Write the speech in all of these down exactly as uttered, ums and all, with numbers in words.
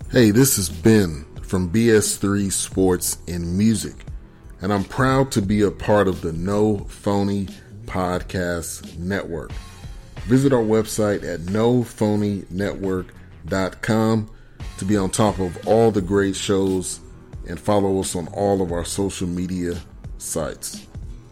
Hey, this is Ben from B S three Sports and Music, and I'm proud to be a part of the No Phony Podcast Network. Visit our website at no phony network dot com to be on top of all the great shows and follow us on all of our social media sites.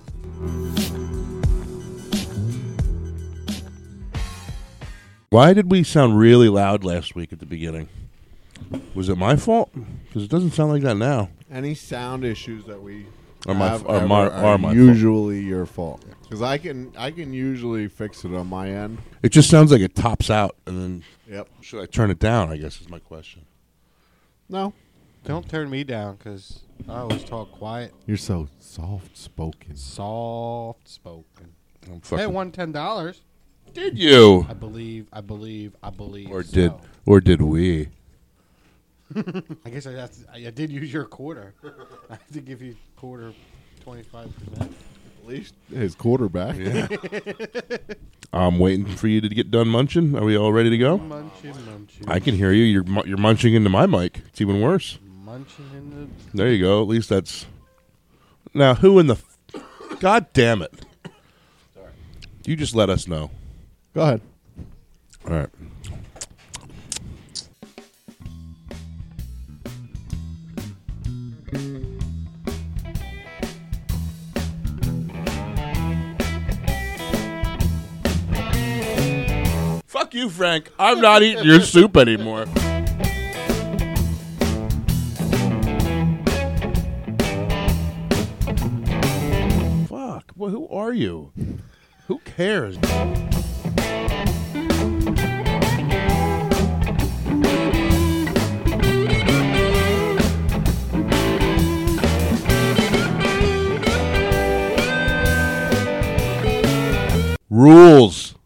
Why did we sound really loud last week at the beginning? Was it my fault? Because it doesn't sound like that now. Any sound issues that we Are my- have are ever my- are, are my fault. usually your fault. Because I can I can usually fix it on my end. It just sounds like it tops out, and then Yep. should I turn it down, I guess is my question. No, Don't turn me down because I always talk quiet, you're so soft spoken. soft spoken. I'm Hey, fucking- I won ten dollars. Did you? I believe. I believe. I believe. Or so. did or did we? I guess I, have to, I, I did use your quarter. I have to give you quarter, twenty five percent. At least his quarterback. Yeah. I'm waiting for you to get done munching. Are we all ready to go? Munching, munching. I can hear you. You're mu- you're munching into my mic. It's even worse. Munching in the. There you go. At least that's. Now, who in the? F- God damn it! Sorry. You just let us know. Go ahead. All right. Fuck you, Frank. I'm not eating your soup anymore. Fuck. Well, who are you? Who cares? Rules.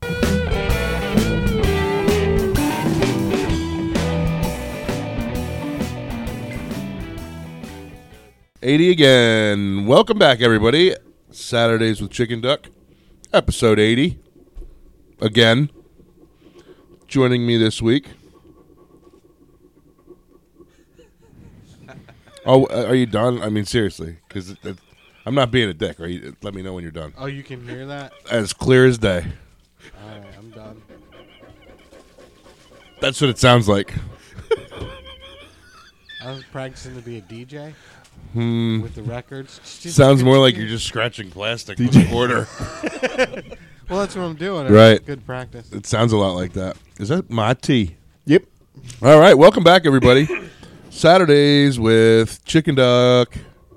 eighty again. Welcome back, everybody. Saturdays with Chicken Duck, episode eighty. Again. Joining me this week. Oh, are you done? I mean, seriously, because I'm not being a dick. Are you, let me know when you're done. Oh, you can hear that? As clear as day. All right, I'm done. That's what it sounds like. I was practicing to be a D J Hmm. with the records. Sounds more like you're just scratching plastic with a quarter. Well, that's what I'm doing. It's Right. Good practice. It sounds a lot like that. Is that my tea? Yep. All right, welcome back, everybody. Saturdays with Chicken Duck.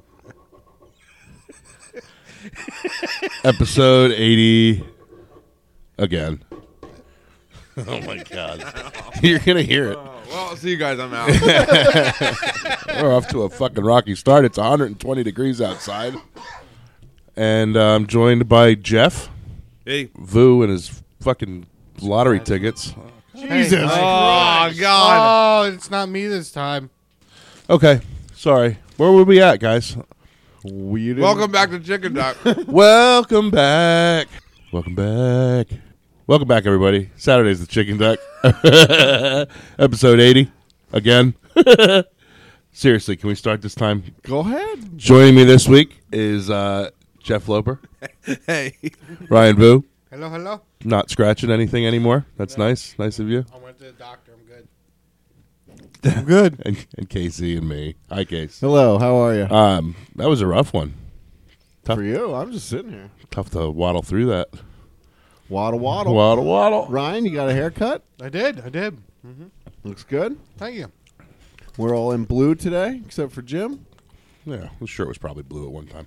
Episode eighty. Again. Oh, my God. You're going to hear it. Well, I'll see you guys. I'm out. We're off to a fucking rocky start. It's one hundred twenty degrees outside. And uh, I'm joined by Jeff. Hey. Vu and his fucking lottery tickets. Jesus Hey, Oh, God. Oh, it's not me this time. Okay, sorry. Where were we at, guys? We didn't- Welcome back to Chicken Duck. Welcome back. Welcome back. Welcome back, everybody. Saturday's the Chicken Duck. Episode eighty. Again. Seriously, can we start this time? Go ahead. Joining me this week is uh, Jeff Loper, Hey. Ryan Vu. Hello, hello. Not scratching anything anymore. That's nice. Nice of you. I went to the doctor. I'm good. I'm good. And, and Casey and me. Hi, Case. Hello. How are you? Um, that was a rough one. Tough, For you, I'm just sitting here. tough to waddle through that. Waddle, waddle. Waddle, waddle. Ryan, you got a haircut? I did. I did. Looks good. Thank you. We're all in blue today, except for Jim. Yeah, the shirt was probably blue at one time.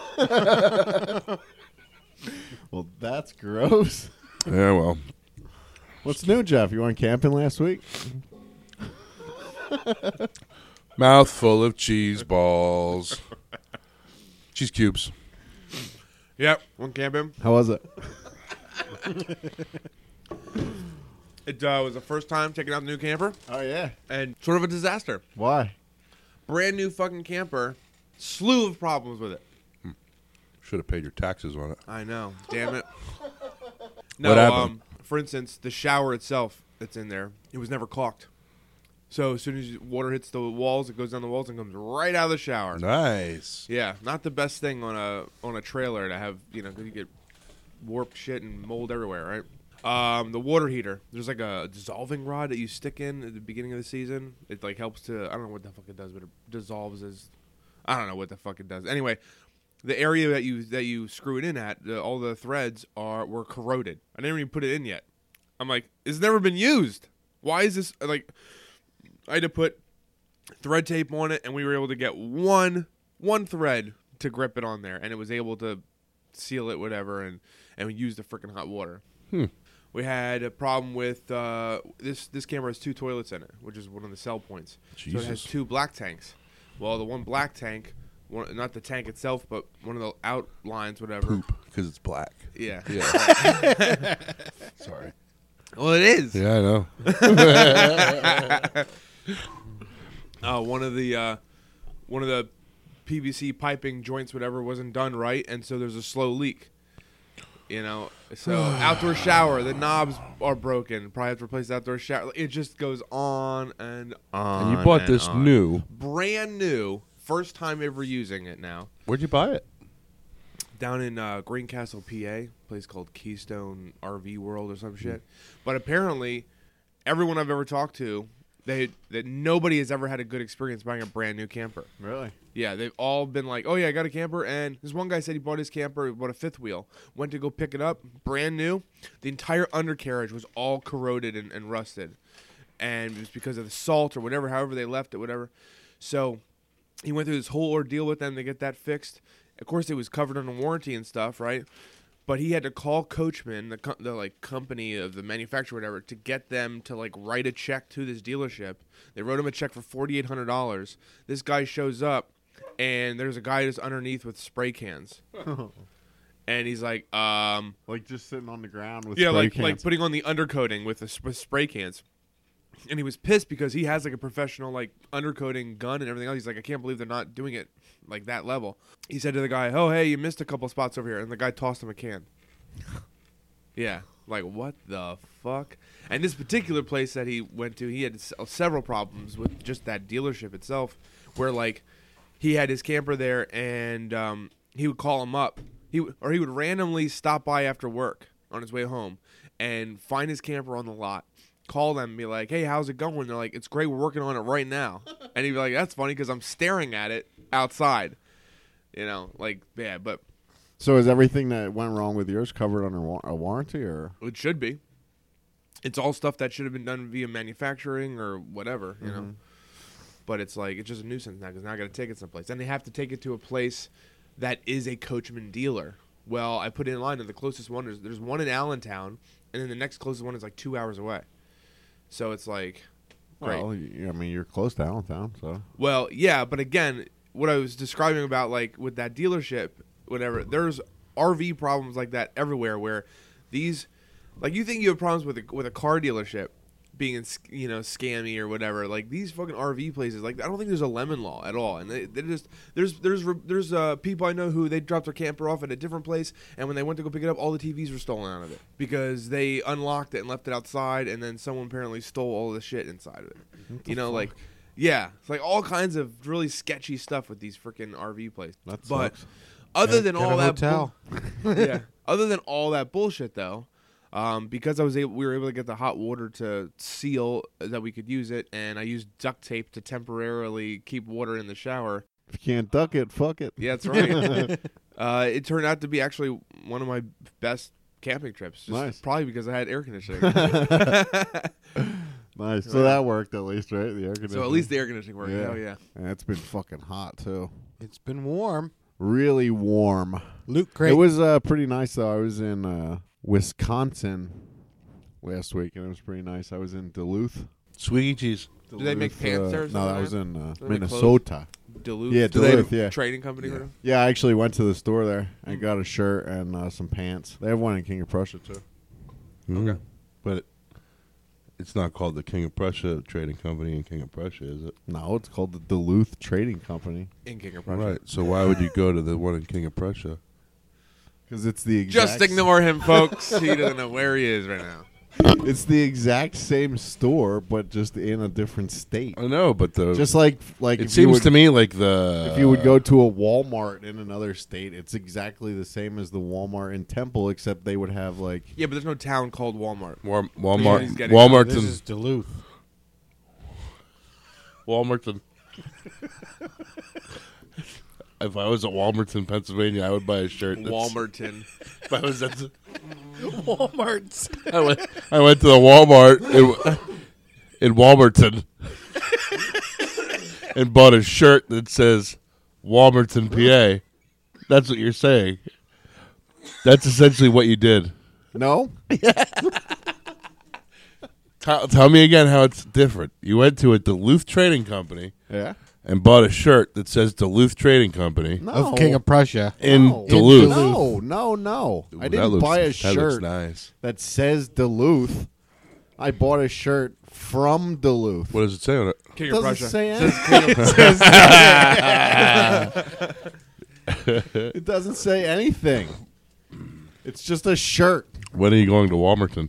Well, that's gross. Yeah, well. What's new, Jeff? You went camping last week? Mouth full of cheese balls. Cheese cubes. Yep. One camping. How was it? It uh, was the first time taking out the new camper, Oh, yeah. and sort of a disaster. Why? Brand new fucking camper. Slew of problems with it. Should have paid your taxes on it. I know. Damn it. No, What happened? um, for instance, the shower itself that's in there, it was never caulked. So as soon as water hits the walls, it goes down the walls and comes right out of the shower. Nice. Yeah, not the best thing on a on a trailer to have, you know, 'cause you get warped shit and mold everywhere, right? Um, the water heater. There's like a dissolving rod that you stick in at the beginning of the season. It like helps to, I don't know what the fuck it does, but it dissolves as, I don't know what the fuck it does. Anyway, the area that you that you screw it in at, the, all the threads are were corroded. I didn't even put it in yet. I'm like, it's never been used. Why is this like? I had to put thread tape on it, and we were able to get one one thread to grip it on there, and it was able to seal it, whatever, and and we used the freaking hot water. Hmm. We had a problem with uh, this. This camera has two toilets in it, which is one of the sell points. Jesus. So it has two black tanks. Well, the one black tank, one, not the tank itself, but one of the outlines, whatever. Poop, because it's black. Yeah. Yeah. Sorry. Well, it is. Yeah, I know. Uh, one of the uh, one of the P V C piping joints, whatever, wasn't done right, and so there's a slow leak. You know, so outdoor shower, the knobs are broken. Probably have to replace the outdoor shower. It just goes on and on. And you bought and this on. new. brand new, first time ever using it now. Where'd you buy it? Down in uh, Greencastle, P A, a place called Keystone R V World or some shit. But apparently, everyone I've ever talked to, they that nobody has ever had a good experience buying a brand new camper. Really? Yeah, they've all been like, oh, yeah, I got a camper. And this one guy said he bought his camper, he bought a fifth wheel, went to go pick it up, brand new. The entire undercarriage was all corroded and, and rusted. And it was because of the salt or whatever, however they left it, whatever. So he went through this whole ordeal with them to get that fixed. Of course, it was covered under warranty and stuff, right? But he had to call Coachman, the, co- the like company of the manufacturer, or whatever, to get them to like write a check to this dealership. They wrote him a check for forty-eight hundred dollars. This guy shows up, and there's a guy just underneath with spray cans, and he's like, um, Like just sitting on the ground with yeah, spray like cans. like putting on the undercoating with the sp- with spray cans. And he was pissed because he has like a professional like undercoating gun and everything else. He's like, I can't believe they're not doing it like that level. He said to the guy, "Oh, hey, you missed a couple spots over here," and the guy tossed him a can. Yeah, like what the fuck? And this particular place that he went to, he had s- several problems with just that dealership itself, where like he had his camper there, and um, he would call him up, he w- or he would randomly stop by after work on his way home and find his camper on the lot. Call them and be like, hey, how's it going? They're like, it's great. We're working on it right now. And he'd be like, that's funny because I'm staring at it outside. You know, like, yeah, but So is everything that went wrong with yours covered under wa- a warranty, or? it should be. It's all stuff that should have been done via manufacturing or whatever, you know. But it's like, it's just a nuisance now because now I got to take it someplace. And they have to take it to a place that is a Coachman dealer. Well, I put it in line, and the closest one is, there's one in Allentown, and then the next closest one is like two hours away. So it's like, great. Well, y- I mean, you're close to Allentown, so. Well, yeah, but again, what I was describing about, like, with that dealership, whatever, there's R V problems like that everywhere where these, like, you think you have problems with a, with a car dealership being, you know, scammy or whatever. Like, these fucking R V places, like, I don't think there's a lemon law at all. And they, they just, there's, there's, there's uh, people I know who they dropped their camper off at a different place, and when they went to go pick it up, all the T Vs were stolen out of it because they unlocked it and left it outside, and then someone apparently stole all the shit inside of it. You know, like, yeah, it's like all kinds of really sketchy stuff with these freaking R V places. That But sucks. other Get- than get all a that, hotel. bull- yeah, other than all that bullshit though, um, because I was able, we were able to get the hot water to seal that we could use it, and I used duct tape to temporarily keep water in the shower. If you can't duck it, fuck it. Yeah, that's right. uh, it turned out to be actually one of my best camping trips. Just Nice. Probably because I had air conditioning. Nice. So that worked at least, right? The air conditioning. So at least the air conditioning worked. Yeah. Hell yeah. And it's been fucking hot too. It's been warm. Really warm. Loot crate. It was uh, pretty nice though. I was in uh, Wisconsin last week, and it was pretty nice. I was in Duluth. Sweetie cheese. Do they make Duluth, pants there or uh, No, something that was there? in uh, Do they make Minnesota. Duluth. Yeah, Do they have Duluth, a yeah. Trading company. Yeah. for them? Yeah, I actually went to the store there and got a shirt and uh, some pants. They have one in King of Prussia too. Okay. But it's not called the King of Prussia Trading Company in King of Prussia, is it? No, it's called the Duluth Trading Company In King of Prussia. Right. So why would you go to the one in King of Prussia? because it's the exact Just ignore him, folks. He doesn't know where he is right now. It's the exact same store, but just in a different state. I know, but the Just like like it if seems you would, to me like the if you would go to a Walmart in another state, it's exactly the same as the Walmart in Temple, except they would have like Yeah, but there's no town called Walmart. War, Yeah, Walmart, he's getting- Walmart, This and is Duluth. Walmarton. If I was at Walmarton, Pennsylvania, I would buy a shirt. That's, Walmarton. If I was at the, Walmart's. I went, I went to the Walmart in, in Walmarton and bought a shirt that says Walmarton, P A. That's what you're saying. That's essentially what you did. no. Tell, tell me again how it's different. You went to a Duluth Trading Company Yeah. and bought a shirt that says Duluth Trading Company No. Of King of Prussia. in No. Duluth. No, no, no. Ooh, I that didn't looks- buy a that shirt looks nice. that says Duluth. I bought a shirt from Duluth. What does it say on it? King It of doesn't Prussia. say anything. It doesn't say anything. It's just a shirt. When are you going to Walmarton?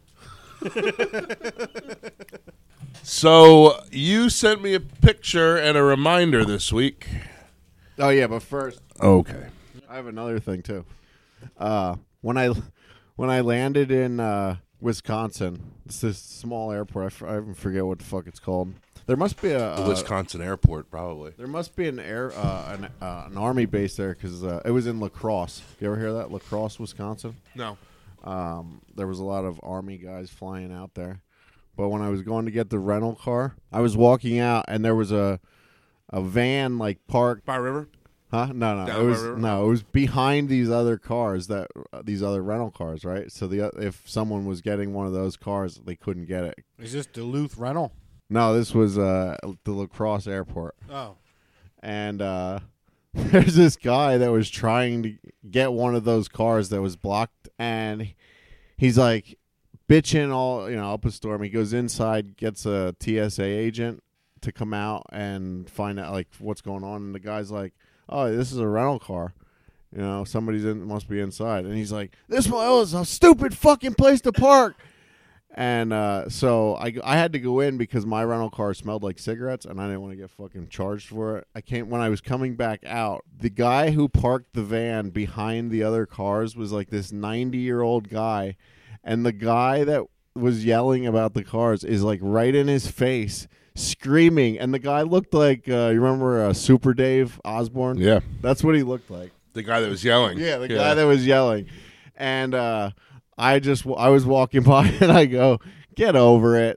So you sent me a picture and a reminder this week. Oh yeah, but first Okay. I have another thing too. Uh, when I when I landed in uh, Wisconsin, it's this small airport. I, f- I even forget what the fuck it's called. There must be a The uh, Wisconsin airport, probably. There must be an air uh, an, uh, an army base there because uh, it was in La Crosse. You ever hear that? La Crosse, Wisconsin. No. Um, there was a lot of army guys flying out there. But when I was going to get the rental car, I was walking out and there was a a van like parked. By River? Huh? No, no, Down it by was river? no, it was behind these other cars that uh, these other rental cars, right? So the if someone was getting one of those cars, they couldn't get it. Is this Duluth rental? No, this was uh, the La Crosse airport. Oh. And uh, there's this guy that was trying to get one of those cars that was blocked, and he's like bitching all you know up a storm. He goes inside, gets a T S A agent to come out and find out like what's going on, and the guy's like, "Oh, this is a rental car. You know, somebody's in must be inside." And he's like, "This is a stupid fucking place to park." And uh, so I, I had to go in because my rental car smelled like cigarettes, and I didn't want to get fucking charged for it. I came when I was coming back out. The guy who parked the van behind the other cars was like this ninety-year-old guy, and the guy that was yelling about the cars is like right in his face, screaming. And the guy looked like uh, you remember uh, Super Dave Osborne? Yeah. That's what he looked like. The guy that was yelling. Yeah, the guy that was yelling. And uh, I just I was walking by and I go, "Get over it."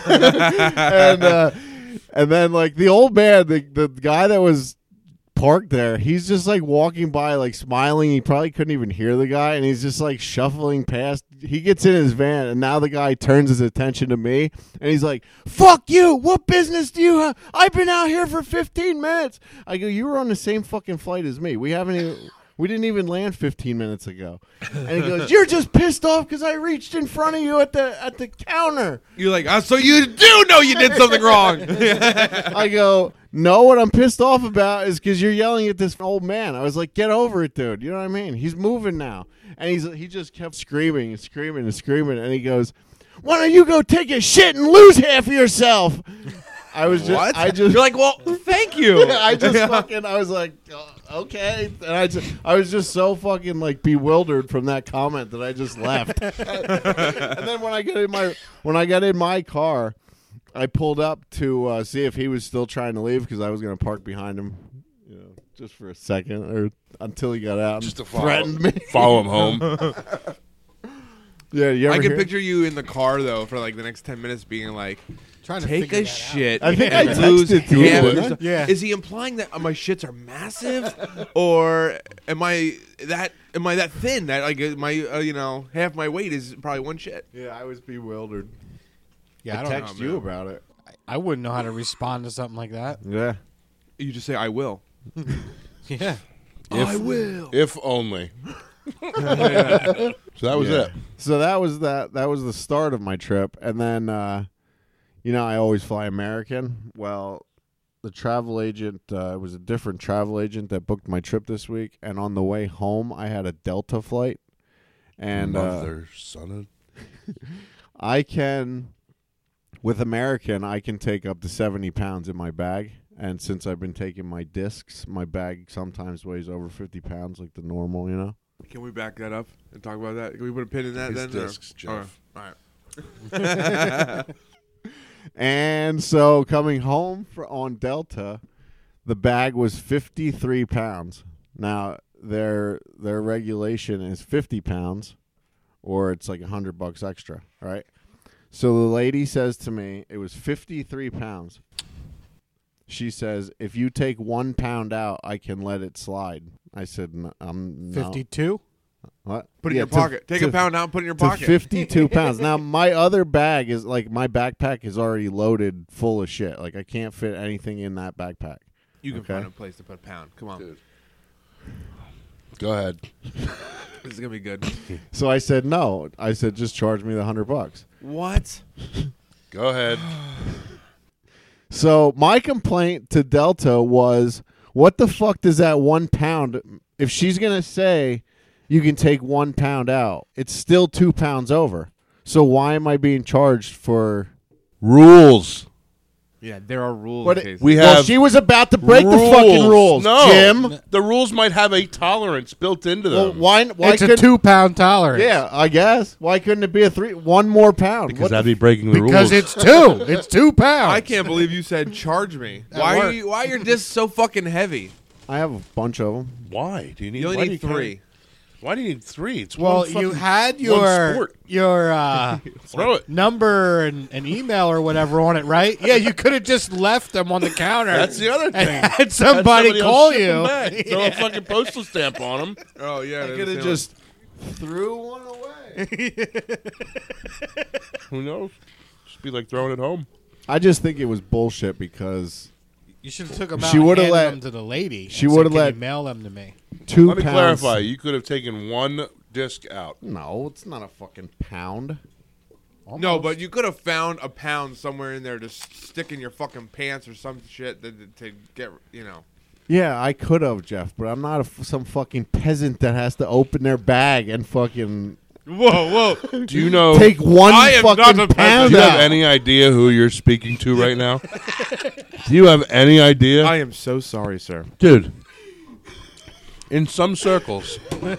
and uh, and then like the old man, the the guy that was parked there, he's just like walking by like smiling. He probably couldn't even hear the guy, and he's just like shuffling past. He gets in his van, and now the guy turns his attention to me, and he's like, "Fuck you! What business do you have? I've been out here for fifteen minutes." I go, "You were on the same fucking flight as me. We haven't even." We didn't even land fifteen minutes ago. And he goes, "You're just pissed off because I reached in front of you at the at the counter." You're like, oh, so you do know you did something wrong. I go, "No, what I'm pissed off about is because you're yelling at this old man." I was like, "Get over it, dude." You know what I mean? He's moving now. And he's he just kept screaming and screaming and screaming. And he goes, "Why don't you go take a shit and lose half of yourself?" I was just, What? I just, You're like, well, thank you. I just fucking, I was like, "Oh, okay," and I just, I was just so fucking like bewildered from that comment that I just left. And then when I got in my, when I got in my car, I pulled up to uh, see if he was still trying to leave because I was going to park behind him, you know, just for a second or until he got out Just to and follow, threatened me. follow him home. Yeah, you ever I can hear? picture you in the car though for like the next ten minutes, being like, Trying to "Take figure a that out. shit." I think and I lose texted to you, half didn't your I? stuff." Yeah. Is he implying that my shits are massive, or am I that am I that thin that like uh, my uh, you know half my weight is probably one shit? Yeah, I was bewildered. Yeah, I I don't text know, you man. about it. I wouldn't know how to respond to something like that. Yeah. You just say, "I will." Yeah. If, will. If only. So that was Yeah. it. So that was that. That was the start of my trip, and then uh, you know I always fly American. Well, the travel agent uh, it was a different travel agent that booked my trip this week, and on the way home I had a Delta flight, and uh, Mother, son of... I can, with American, I can take up to seventy pounds in my bag. And since I've been taking my discs, my bag sometimes weighs over fifty pounds, like the normal, you know? Can we back that up and talk about that? Can we put a pin in that His then? or- discs, Jeff. All right. And so coming home for, on Delta, the bag was fifty-three pounds. Now, their their regulation is fifty pounds, or it's like one hundred bucks extra, right? So the lady says to me, it was fifty-three pounds. She says, if you take one pound out, I can let it slide. I said, no, I'm no. fifty-two? What? Put it Yeah, in to- your pocket. Take to- a pound out and put it in your to pocket. fifty-two pounds. Now, my other bag is like my backpack is already loaded full of shit. Like, I can't fit anything in that backpack. You can Okay. find a place to put a pound. Come on. Dude. Go ahead. This is going to be good. So I said, no. I said, just charge me the hundred bucks. What? Go ahead. So my complaint to Delta was, what the fuck does that one pound, if she's going to say you can take one pound out, it's still two pounds over. So why am I being charged for... Rules. Yeah, there are rules. What in it- case- We Well, have she was about to break the rules. fucking rules, No, Jim. the rules might have a tolerance built into them. Well, why, why It's a couldn't- two-pound tolerance. Yeah, I guess. Why couldn't it be a three? One more pound. because What that'd the be breaking the Because rules. it's two. It's two pounds. I can't believe you said charge me. At Why are work. you? Why are your discs so fucking heavy? f- I have a bunch of them. Why do you need? You only why need do you three. kinda- why do you need three? It's Well, one you fucking- had one your sport. your uh, Throw it. number and, and email or whatever on it, right? Yeah, you could have just left them on the counter. That's the other and thing. had Had somebody, else call ship 'em you. back. Throw a fucking postal stamp on them. Oh yeah, I that's could have the just threw one away. Who knows? Just be like throwing it home. I just think it was bullshit because You should have took them She out and would've handed let- them to the lady. she and said, would've "Can you let- mail them to me. two Let me pounds. clarify. You could have taken one disc out. No, it's not a fucking pound. one. No, but you could have found a pound somewhere in there to s- stick in your fucking pants or some shit that, to get you know. Yeah, I could have, Jeff, but I'm not a f some fucking peasant that has to open their bag and fucking Whoa, whoa! Do you know? take one I am not fucking a peasant. pound do you have out. any idea who you're speaking to right now? Do you have any idea, I am so sorry, sir. dude? In some circles,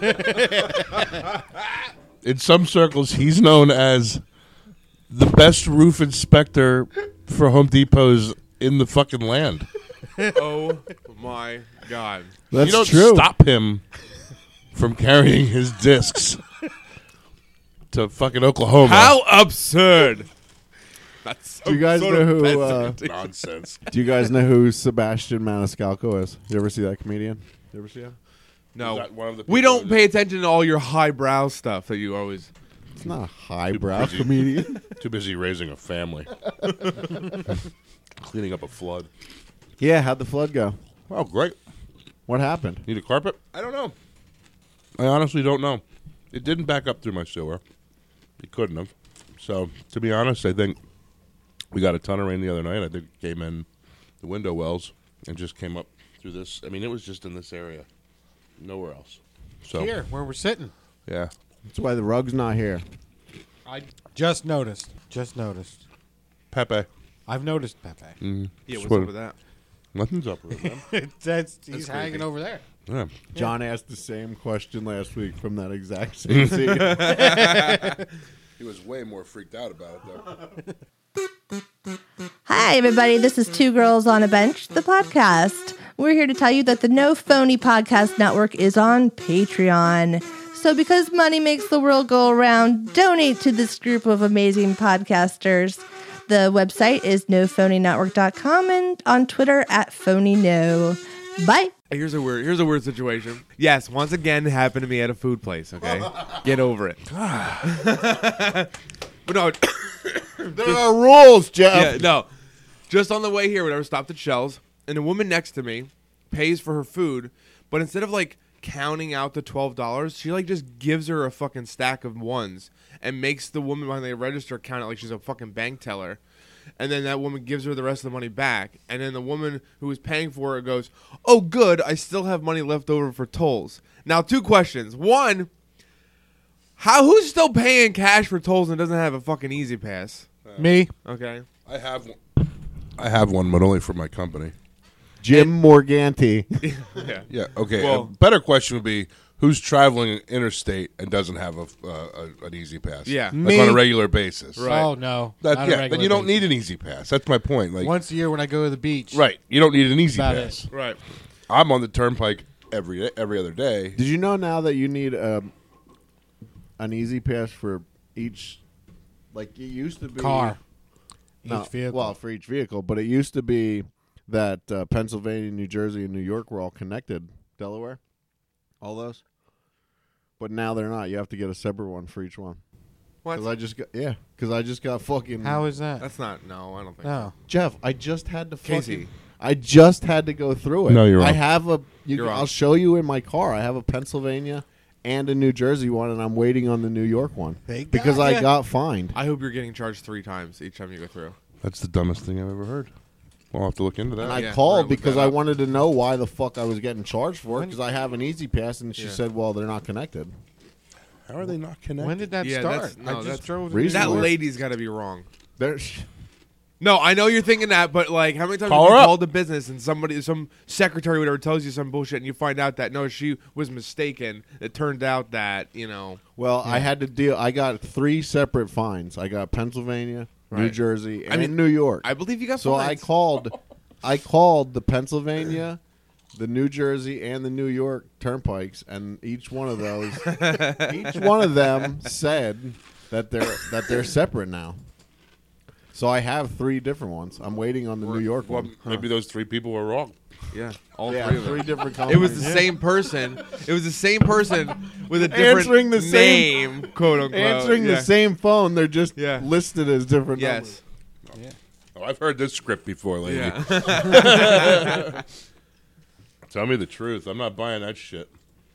in some circles, he's known as the best roof inspector for Home Depots in the fucking land. Oh my god! That's you don't true. stop him from carrying his discs to fucking Oklahoma. How absurd! That's Do you guys sort know of who? Uh, peasant. nonsense? do you guys know who Sebastian Maniscalco is? You ever see that comedian? You ever see him? No, Is that one of the we people don't that- pay attention to all your highbrow stuff that you always. It's not a highbrow busy. comedian. Too busy raising a family, cleaning up a flood. Yeah, how'd the flood go? Oh, great! What happened? Need a carpet? I don't know. I honestly don't know. It didn't back up through my sewer. It couldn't have. So, to be honest, I think we got a ton of rain the other night. I think it came in the window wells and just came up through this. I mean, it was just in this area, nowhere else. So, Here, where we're sitting. yeah. That's why the rug's not here. I just noticed. Just noticed. Pepe. I've noticed Pepe. Mm-hmm. Yeah, what's What- up with that? Nothing's up with him. That's he's That's hanging creepy. over there. Yeah. John asked the same question last week from that exact same scene. He was way more freaked out about it, though. Hi, everybody. This is Two Girls on a Bench, the podcast. We're here to tell you that the No Phony Podcast Network is on Patreon. So because money makes the world go around, donate to this group of amazing podcasters. The website is no phony network dot com and on Twitter at phonyno. Bye. Here's a weird. Here's a weird situation. Yes, once again, it happened to me at a food place. Okay, get over it. But no, There are rules, Jeff. yeah, no. Just on the way here, whatever, stopped at Shell's, and a woman next to me pays for her food, but instead of like counting out the twelve dollars, she like just gives her a fucking stack of ones and makes the woman behind the register count it like she's a fucking bank teller. And then that woman gives her the rest of the money back. And then the woman who was paying for it goes, "Oh, good, I still have money left over for tolls." Now, two questions. One, How? Who's still paying cash for tolls and doesn't have a fucking Easy Pass? Me. Okay. I have one. I have one, but only for my company. Jim Morganti. Yeah. Yeah. Okay. Well- a better question would be who's traveling interstate and doesn't have a, uh, a an Easy Pass. Yeah. Like Me. on a regular basis. Right. Oh no. That, Not a yeah. regular Then you don't basis. need an Easy Pass. That's my point. Like. Once a year when I go to the beach. Right. You don't need an Easy About Pass. it. Right. I'm on the turnpike every day, every other day. Did you know now that you need um, an Easy Pass for each? Like it used to be Car. No, Each vehicle. Well, for each vehicle, but it used to be that uh, Pennsylvania, New Jersey, and New York were all connected. Delaware, all those. But now they're not. You have to get a separate one for each one. What? Because I just got yeah. Because I just got fucking. How is that? That's not. No, I don't think. No. Jeff? I just had to fucking. Casey. I just had to go through it. No, you're I wrong. have a. You, You're wrong. I'll show you in my car. I have a Pennsylvania and a New Jersey one, and I'm waiting on the New York one They got because I ya. got fined. I hope you're getting charged three times each time you go through. That's the dumbest thing I've ever heard. I'll have to look into that. And I Yeah, we're called gonna look because that I up. wanted to know why the fuck I was getting charged for it because I have an Easy Pass, and she Yeah. said, "Well, they're not connected." How are they not connected? When did that Yeah, start? that's- no, I just that's drove to recently. That lady's got to be wrong. They're, No, I know you're thinking that, but like, how many times Call have you her up. called the business and somebody, some secretary, or whatever, tells you some bullshit, and you find out that no, she was mistaken. It turned out that you know. well, I had to deal. I got three separate fines. I got Pennsylvania, New Right. Jersey, and I mean, New York. I believe you got. so I fines. called. I called the Pennsylvania, the New Jersey, and the New York turnpikes, and each one of those, each one of them said that they're that they're separate now. So I have three different ones. I'm waiting on the New York Well, one. maybe those three people were wrong. Yeah, all Yeah, three of them. three different It companies. was the same person. It was the same person with a different Answering the same- name, quote unquote. answering yeah. the same phone. They're just Yeah. listed as different Yes. numbers. Oh, I've heard this script before, lady. Yeah. Tell me the truth. I'm not buying that shit.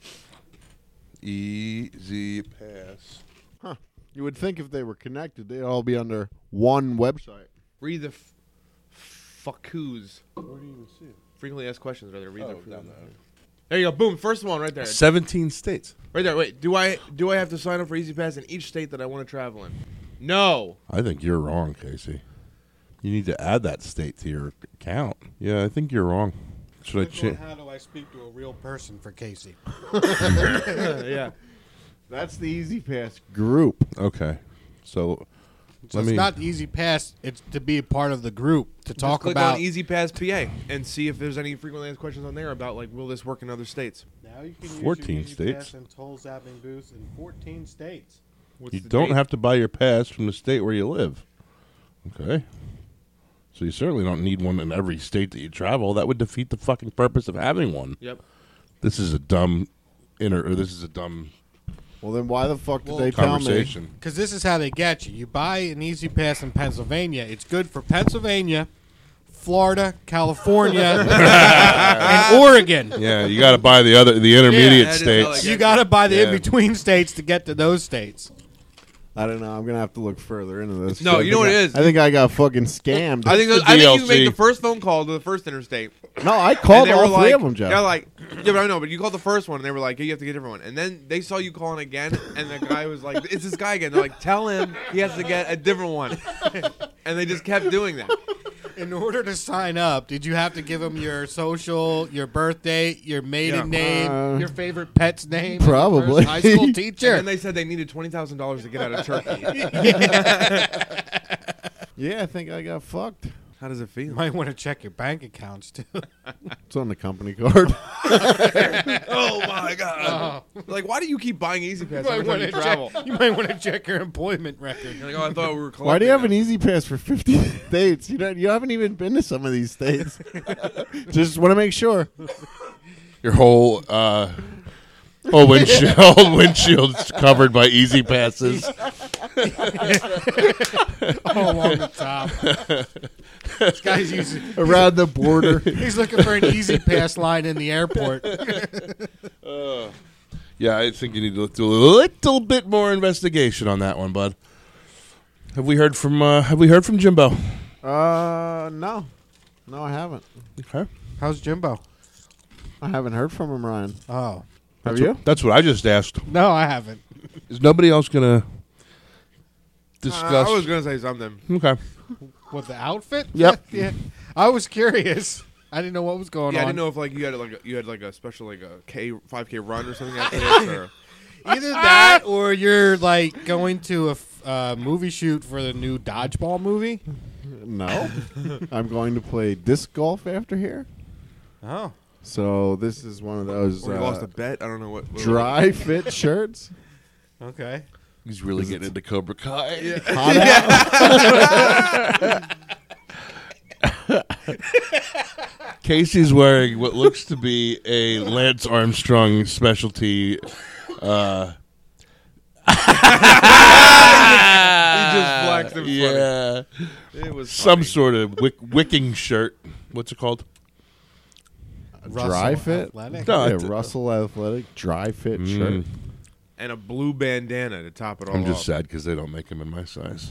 Easy Pass. You would think if they were connected, they'd all be under one website. Read the f- fuckoos. Where do you even see it? Frequently asked questions. Rather read Oh, the. down there. There you go. Boom. First one right there. Seventeen states. Right there. Wait. Do I do I have to sign up for Easy Pass in each state that I want to travel in? No. I think you're wrong, Casey. You need to add that state to your account. Yeah, I think you're wrong. Should I change? How do I speak to a real person for Casey? yeah. That's the Easy Pass group. Okay, so So let it's me. not the Easy Pass. It's to be a part of the group to Just talk click about. on Easy Pass P A and see if there's any frequently asked questions on there about like will this work in other states? Now you can use fourteen your Easy states. Pass and toll zapping booths in fourteen states. What's You the don't date? have to buy your pass from the state where you live. Okay. So you certainly don't need one in every state that you travel. That would defeat the fucking purpose of having one. Yep. This is a dumb inter or this is a dumb Well, then why the fuck did Well, they tell me? conversation. Because this is how they get you. You buy an Easy Pass in Pennsylvania. It's good for Pennsylvania, Florida, California, and Oregon. Yeah, you got to buy the other the intermediate that is states. how they You got to buy the Yeah. in-between states to get to those states. I don't know. I'm gonna have to look further into this. No, I you know think what I- it is? I think I got fucking scammed. I think the I think you D L C. make the first phone call to the first interstate. no, I called and they all were three like, of them, Jeff. They're like, yeah, but I know, but you called the first one, and they were like, hey, you have to get a different one. And then they saw you calling again, and the guy was like, it's this guy again. They're like, tell him he has to get a different one. And they just kept doing that. In order to sign up, did you have to give them your social, your birthday, your maiden Yeah. name, Uh, your favorite pet's name? probably. High school And teacher. then they said they needed twenty thousand dollars to get out of Turkey. yeah, I think I got fucked. How does it feel? You might want to check your bank accounts, too. It's on the company card. Oh my god! Like, why do you keep buying Easy Pass You every might time you wanna travel? check- you might want to check your employment record. You're like, oh, I thought we were. Why do you have an collecting Easy Pass for fifty states? You don't. You haven't even been to some of these states. Just want to make sure. Your whole uh whole windshield whole windshield's covered by Easy Passes. All along the top. This guy's using. Around the border. He's looking for an Easy Pass line in the airport. Yeah, I think you need to do a little bit more investigation on that one, bud. Have we heard from uh, Have we heard from Jimbo? Uh, no, no, I haven't. Okay. How's Jimbo? I haven't heard from him, Ryan. Oh, Have That's you? What, that's what I just asked. No, I haven't. Is nobody else gonna Uh, discuss? I was gonna say something. okay. What, the outfit? Yep. Yeah. I was curious. I didn't know what was going Yeah, I on. didn't know if like you had like a, you had like a special like a K five K run or something after this. Or Either that or you're like going to a f- uh, movie shoot for the new Dodgeball movie. No. I'm going to play disc golf after here. Oh. So this is one of those or you uh, lost a bet. I don't know what. what dry fit shirts. Okay. He's really getting into Cobra Kai. Hot out. Casey's wearing what looks to be a Lance Armstrong specialty. Uh, He just flexed in front. yeah, It was some funny. sort of wick, wicking shirt. What's it called? Dry fit. Athletic? No, Yeah, it's- Russell Athletic dry fit Mm. shirt. and a blue bandana to top it all I'm just off. sad because they don't make them in my size.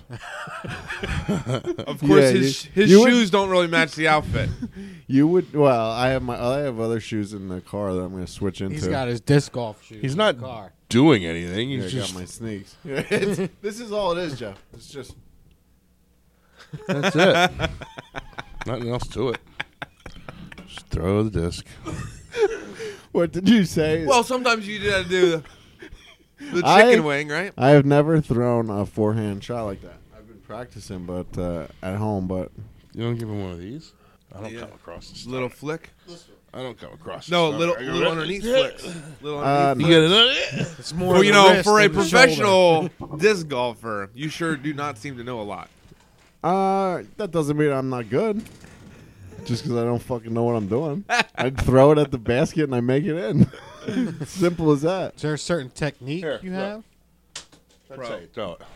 Of course, Yeah, his you- his you would- shoes don't really match the outfit. You would well. I have my. I have other shoes in the car that I'm going to switch into. He's got his disc golf shoes. He's in not the car. doing anything. Yeah, He's I just got my sneaks. It's- this is all it is, Jeff. It's just that's it. Nothing else to it. Just throw the disc. what did you say? Well, sometimes you gotta do the, the I- chicken wing, right? I have never thrown a forehand shot like that. I've been practicing, but uh, at home. But You don't give him one of these. I don't Yeah. come across this. Little flick. I don't come across. No, this little stuff. little underneath flicks. Little Uh, underneath. You flicks. get it? It's more Well, the you know, wrist for a than the shoulder. professional disc golfer, you sure do not seem to know a lot. uh, that doesn't mean I'm not good. Just because I don't fucking know what I'm doing, I throw it at the basket and I make it in. Simple as that. Is there a certain technique Here, you look. have? That's how you throw it.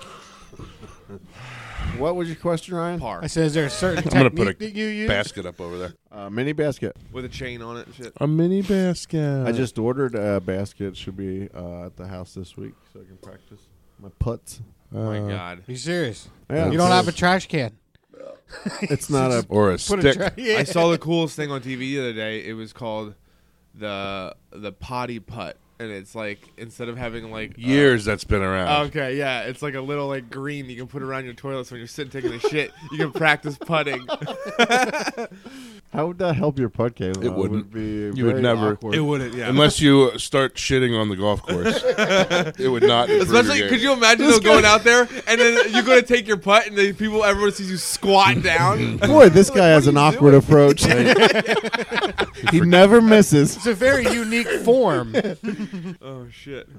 What was your question, Ryan? Par I said, is there a certain I'm gonna technique put a that you use? basket up over there. Uh, mini basket. with a chain on it and shit. A mini basket. I just ordered a basket. Should be uh, at the house this week, so I can practice my putts. Oh my Uh, God. Are you serious? Yeah, You don't have a trash can. It's not a. or a Put stick. a tra- yeah. I saw the coolest thing on T V the other day. It was called the the potty putt, and it's like instead of having like uh, Years that's been around. okay, yeah, it's like a little like green you can put around your toilet so when you're sitting taking a shit, you can practice putting. How would that help your putt game? It though? wouldn't. would be You would very never- awkward. It wouldn't, yeah. Unless you start shitting on the golf course, it would not. improve your Especially, game. could you imagine though going out there and then you go to take your putt and the people, everyone sees you squat down. Boy, this guy has an awkward approach. he never misses. It's a very unique form. Oh shit!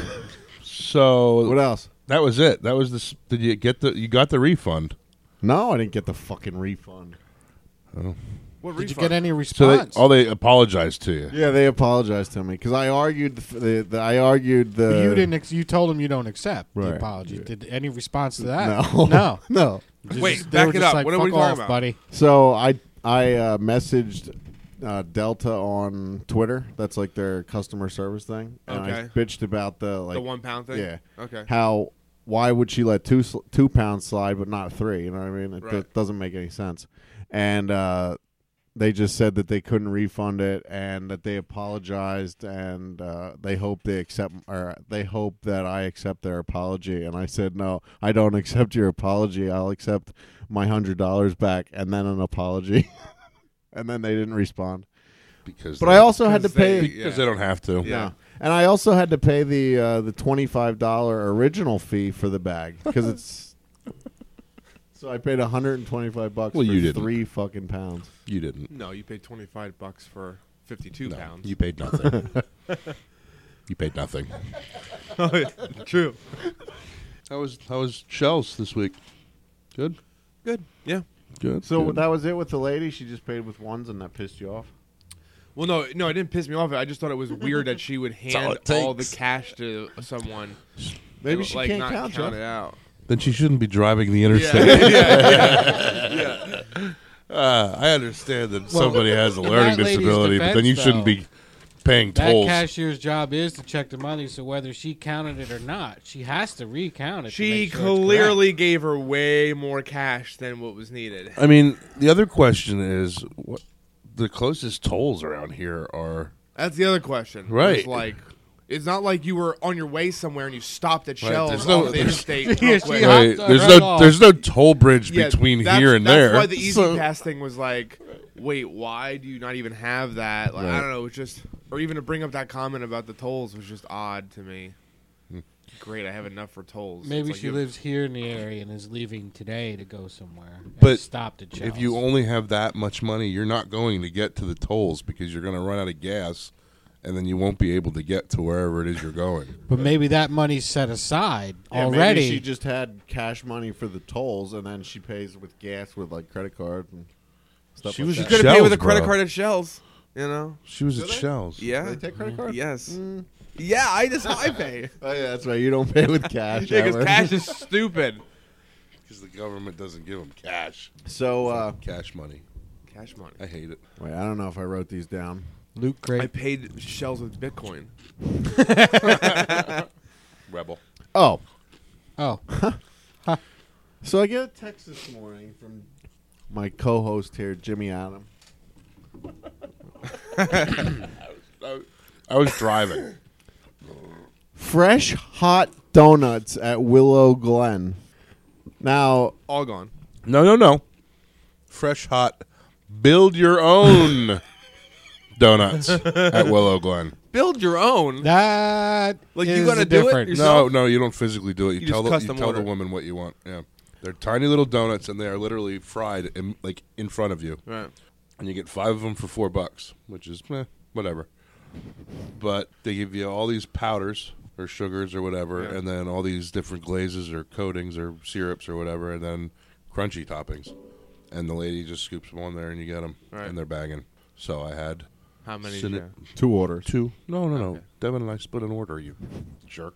So What else? that was it. That was the. s- Did you get the? You got the refund. No, I didn't get the fucking refund. What Did you refund? get any So response? they, all they apologized to you. Yeah, they apologized to me because I argued. The, the, the I argued the. you didn't. Ex- you told them you don't accept Right. the apology. Did any response to that? No, No. no. Just- Wait, they back were it just up. Like, What are we "Fuck talking off, about?" buddy? So I I uh, messaged uh, Delta on Twitter. That's like their customer service thing. And I Okay. bitched about the like the one pound thing. yeah. Okay. How why would she let two sl- two pounds slide but not three? You know what I mean? It Right. d- doesn't make any sense. And uh, they just said that they couldn't refund it and that they apologized and uh, they hope they accept or they hope that I accept their apology. And I said no, I don't accept your apology. I'll accept my hundred dollars back and then an apology. And then they didn't respond. Because But they, I also had to Because they- pay. because yeah. they don't have to. Yeah. Yeah. And I also had to pay the uh, the twenty five dollar original fee for the bag because it's. So I paid one hundred and twenty five bucks Well, for you didn't. three fucking pounds. You didn't. No, you paid twenty five bucks for fifty two No, pounds. you paid nothing. You paid nothing. Oh, yeah. True. How was how was Shells this week? Good. Good. Yeah. Good. So good. that was it with the lady. She just paid with ones, and that pissed you off. Well, no, no, it didn't piss me off. I just thought it was weird that she would hand all all, it the takes. cash to someone. Maybe and, she like, can't not count, count Jeff. it out. Then she shouldn't be driving the Yeah, interstate. yeah, yeah, yeah. Uh, I understand that Well, somebody has a in learning that lady's disability, but then you defense, shouldn't though, be paying That tolls. cashier's job is to check the money, so whether she counted it or not, she has to recount it. to She make sure it's clearly gave her way more cash than what was needed. I mean, the other question is, what the closest tolls around here are That's the other question. Right. It's like, it's not like you were on your way somewhere and you stopped at Right, Shell there's off no- the there's- interstate. Yeah, real she quick. hopped Right. uh, There's right no off. there's no toll bridge Yeah, between that's- here and that's there. why the Easy So- Pass thing was like, wait, why do you not even have that? Like, I Right. don't know. It's just, or even to bring up that comment about the tolls was just odd to me. Great, I have enough for tolls. Maybe It's like she you- lives here in the area and is leaving today to go somewhere. and But stopped at If you Shell's. only have that much money, you're not going to get to the tolls because you're going to run out of gas, and then you won't be able to get to wherever it is you're going. But maybe that money's set aside Yeah, already. Maybe she just had cash money for the tolls, and then she pays with gas with like credit card and stuff. She like was that. a could have paid with a Shells, credit bro. card at Shells. You know? She was Do at they? Shells. Yeah. Do they take credit card? Yes. Mm. Yeah, I just I pay. Oh yeah, that's right. You don't pay with cash. Yeah, because ever. cash is stupid. Because the government doesn't give them cash. So uh, Cash money. Cash money. I hate it. wait, I don't know if I wrote these down. Loot I crate. paid Shells with Bitcoin. Rebel. Oh, Oh, so I get a text this morning from my co-host here, Jimmy Adam. I was driving. Fresh hot donuts at Willow Glen. Now, All gone. No, no, no. Fresh hot. Build your own donuts at Willow Glen. Build your own. that Like, you is gotta the do it difference. yourself? No, no, you don't physically do it. You, You tell just the, you custom tell the order. woman what you want. Yeah, they're tiny little donuts, and they are literally fried in, like in front of you. Right. And you get five of them for four bucks, which is eh, whatever. But they give you all these powders or sugars or whatever, Yeah. and then all these different glazes or coatings or syrups or whatever, and then crunchy toppings. And the lady just scoops them on there, and you get them, Right. and they're bagging. So I had How many? Cine- did you- two orders. two. No, no, no. Okay. Devin and I split an order. You jerk.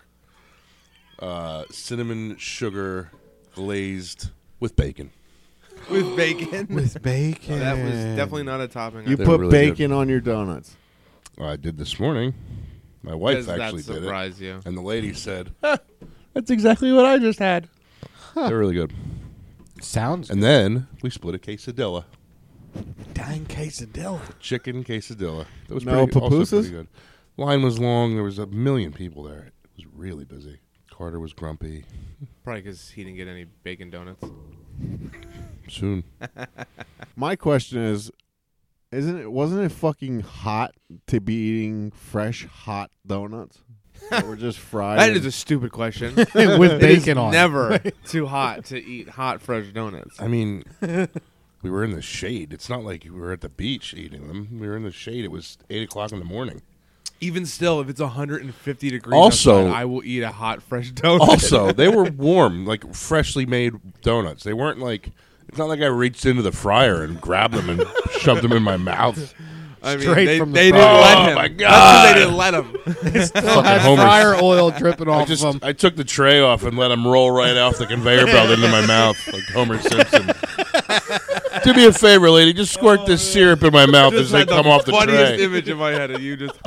Uh, cinnamon sugar glazed with bacon. With bacon. with bacon. That was definitely not a topping. You They put were really bacon on your donuts. I did this morning. My wife Does actually that did it. surprise you? And the lady said, "Huh, that's exactly what I just had." They're really good. Sounds And then we split a quesadilla. dang quesadilla. Chicken quesadilla. That was No pretty, also pupusas? pretty good. Line was long. There was a million people there. It was really busy. Carter was grumpy. Probably because he didn't get any bacon donuts. Soon. My question is, isn't it? Wasn't it fucking hot to be eating fresh hot donuts? That were just fried. That in- is a stupid question. with It is bacon on. never too hot to eat hot fresh donuts. I mean, we were in the shade. It's not like we were at the beach eating them. We were in the shade. It was eight o'clock in the morning. Even still, if it's one hundred fifty degrees Also- outside, I will eat a hot fresh donut. Also, they were warm, like freshly made donuts. They weren't like. It's not like I reached into the fryer and grabbed them and shoved them in my mouth. I mean, Straight they, from the they fryer. didn't let Oh, him. my That's God. why they didn't let him. Still had Homer. fryer oil dripping I off just of them. I took the tray off and let them roll right off the conveyor belt into my mouth like Homer Simpson. Do me a favor, lady. Just squirt this syrup in my mouth as Just they had come the off the funniest tray. image in my head of you just.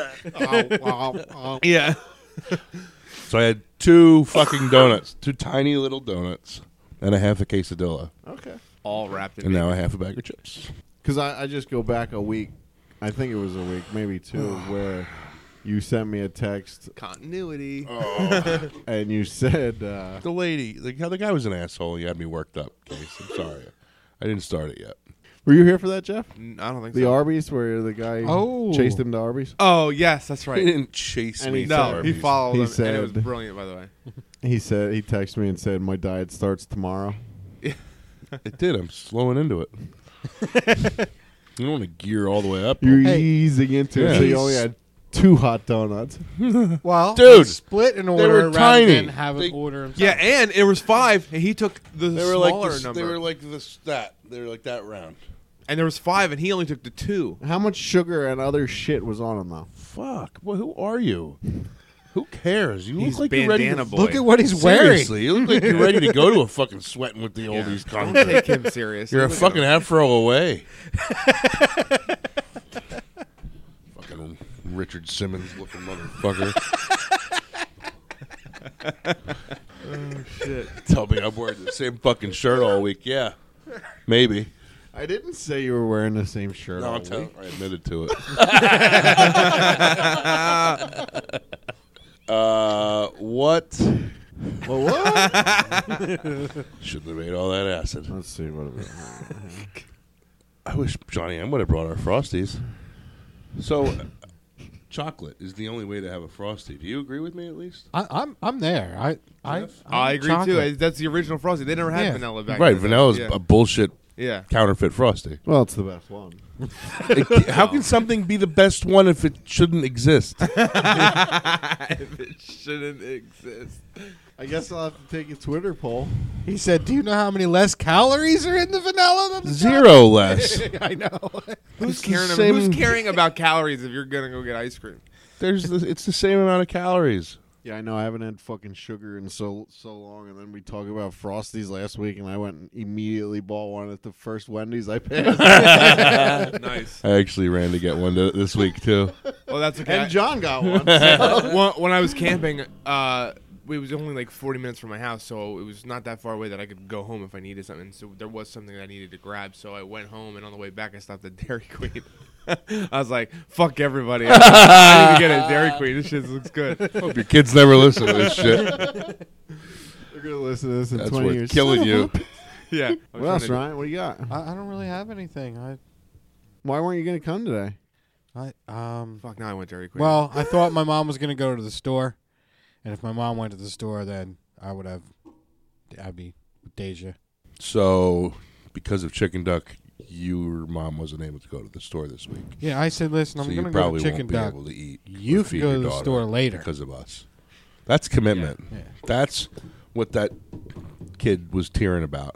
Oh, Yeah. So I had two fucking donuts, two tiny little donuts, and a half a quesadilla, okay. All wrapped in and now bacon. I have a bag of chips. Because I, I just go back a week. I think it was a week, maybe two, where you sent me a text Continuity. and you said, uh, The lady, the, the guy was an asshole. He had me worked up. Case, I'm sorry, I didn't start it yet. were you here for that, Jeff? N- I don't think The so. Arby's, where the guy Oh. chased him to Arby's? Oh, yes, that's He right. didn't chase And me. he to No, he Arby's. followed He him, and it was said- brilliant, by the way. He said, he texted me and said, my diet starts tomorrow. It did. I'm slowing into it. You don't want to gear all the way up. You're Hey. easing into it, Yeah. so you only had two hot donuts. Well, Dude, he split an order were rather tiny. than have They- an order himself. Yeah, and it was five, and he took the They were like smaller this, number. they were like this that they were like that round. and there was five, and he only took the two. How much sugar and other shit was on them, though? Fuck. Well, who are you? Who cares? You He's look like you're ready to bandana boy. Look at what he's wearing. Seriously, you look like you're ready to go to a fucking sweating with the Yeah. oldies Don't concert. take him serious. You're a Look at fucking him. afro away. Fucking Richard Simmons looking motherfucker. Oh, shit. Tell me I'm wearing the same fucking shirt all week. Yeah, maybe. I didn't say you were wearing the same shirt. No, all I'm telling. week. I admitted to it. uh, what? Well, what? Shouldn't have made all that acid. Let's see what. It I wish Johnny M would have brought our Frosties. So, uh, chocolate is the only way to have a Frosty. Do you agree with me at least? I, I'm I'm there. I I Jeff? I agree chocolate. too. That's the original Frosty. They never had Yeah. vanilla back Right, then. vanilla's yeah. a bullshit yeah. counterfeit Frosty. well, it's the best one. It- how can something be the best one if it shouldn't exist? If it shouldn't exist. I guess I'll have to take a Twitter poll. He said, "Do you know how many less calories are in the vanilla than the Zero less. chocolate?" I know. Who's the caring? same- Who's caring about calories if you're gonna go get ice cream? There's the, it's the same amount of calories. Yeah, I know. I haven't had fucking sugar in so so long, and then we talk about Frosties last week, and I went and immediately bought one at the first Wendy's I passed. Nice. I actually ran to get one to, this week too. Well, that's okay. and John got one. when, when I was camping, uh, it was only like forty minutes from my house, so it was not that far away that I could go home if I needed something. So there was something that I needed to grab. So I went home, and on the way back, I stopped at Dairy Queen. I was like, "Fuck everybody! I, I need to get a Dairy Queen. This shit looks good." Hope your kids never listen to this shit. We're gonna listen to this in That's twenty what's years. killing Son of you. a- Yeah. What else, Ryan? What do you got? I, I don't really have anything. I Why weren't you gonna come today? I um. Fuck! Now I went Dairy Queen. Well, I thought my mom was gonna go to the store, and if my mom went to the store, then I would have. I'd be with Deja. So, because of Chicken Duck, your mom wasn't able to go to the store this week. Yeah, I said, listen, I'm so you gonna go probably to Chicken won't be Duck. able to eat. You or can feed go your to the daughter store later. because of us. That's commitment. Yeah. That's what that kid was tearing about.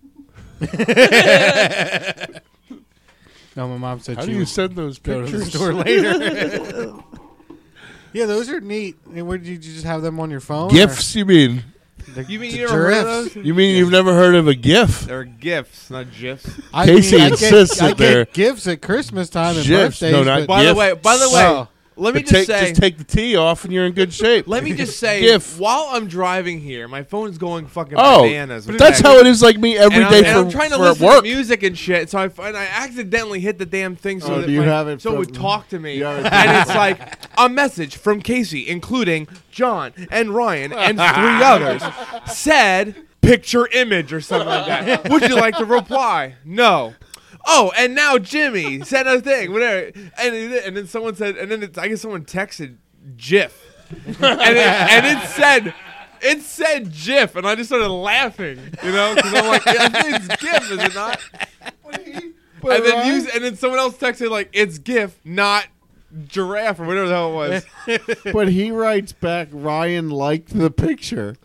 No, my mom said How she do you would send those go to the pictures? store later. Yeah, those are neat. And where did you just have them on your phone? Gifts, you mean? or the- you mean the you never heard of giraffes? those? You mean you've never heard of a GIF? They're gifts, not gifs. I Casey mean, I insists get, I that they're get gifts at Christmas time and GIFs. birthdays. No, not but By the GIF. way, by the way, Oh. let me But just take, say. just take the T off and you're in good shape. Let me just say, GIF. while I'm driving here, my phone's going fucking Oh, bananas. with that's text. how it is like me every and day I'm, for, and I'm trying to for listen work. to music and shit, so I find I accidentally hit the damn thing so Oh, that do you my, have it so it would from- talk to me, you have it and from- it's like a message from Casey, including John and Ryan and three others, said picture image or something like that. Would you like to reply? No. Oh, and now Jimmy said a thing, whatever, and it, and then someone said, and then it's, I guess someone texted GIF, and it, and it said. It said GIF, and I just started laughing, you know, because I'm like, I think it's GIF, is it not? But and then Ryan- use, and then someone else texted like, it's GIF, not giraffe, or whatever the hell it was. But he writes back, Ryan liked the picture.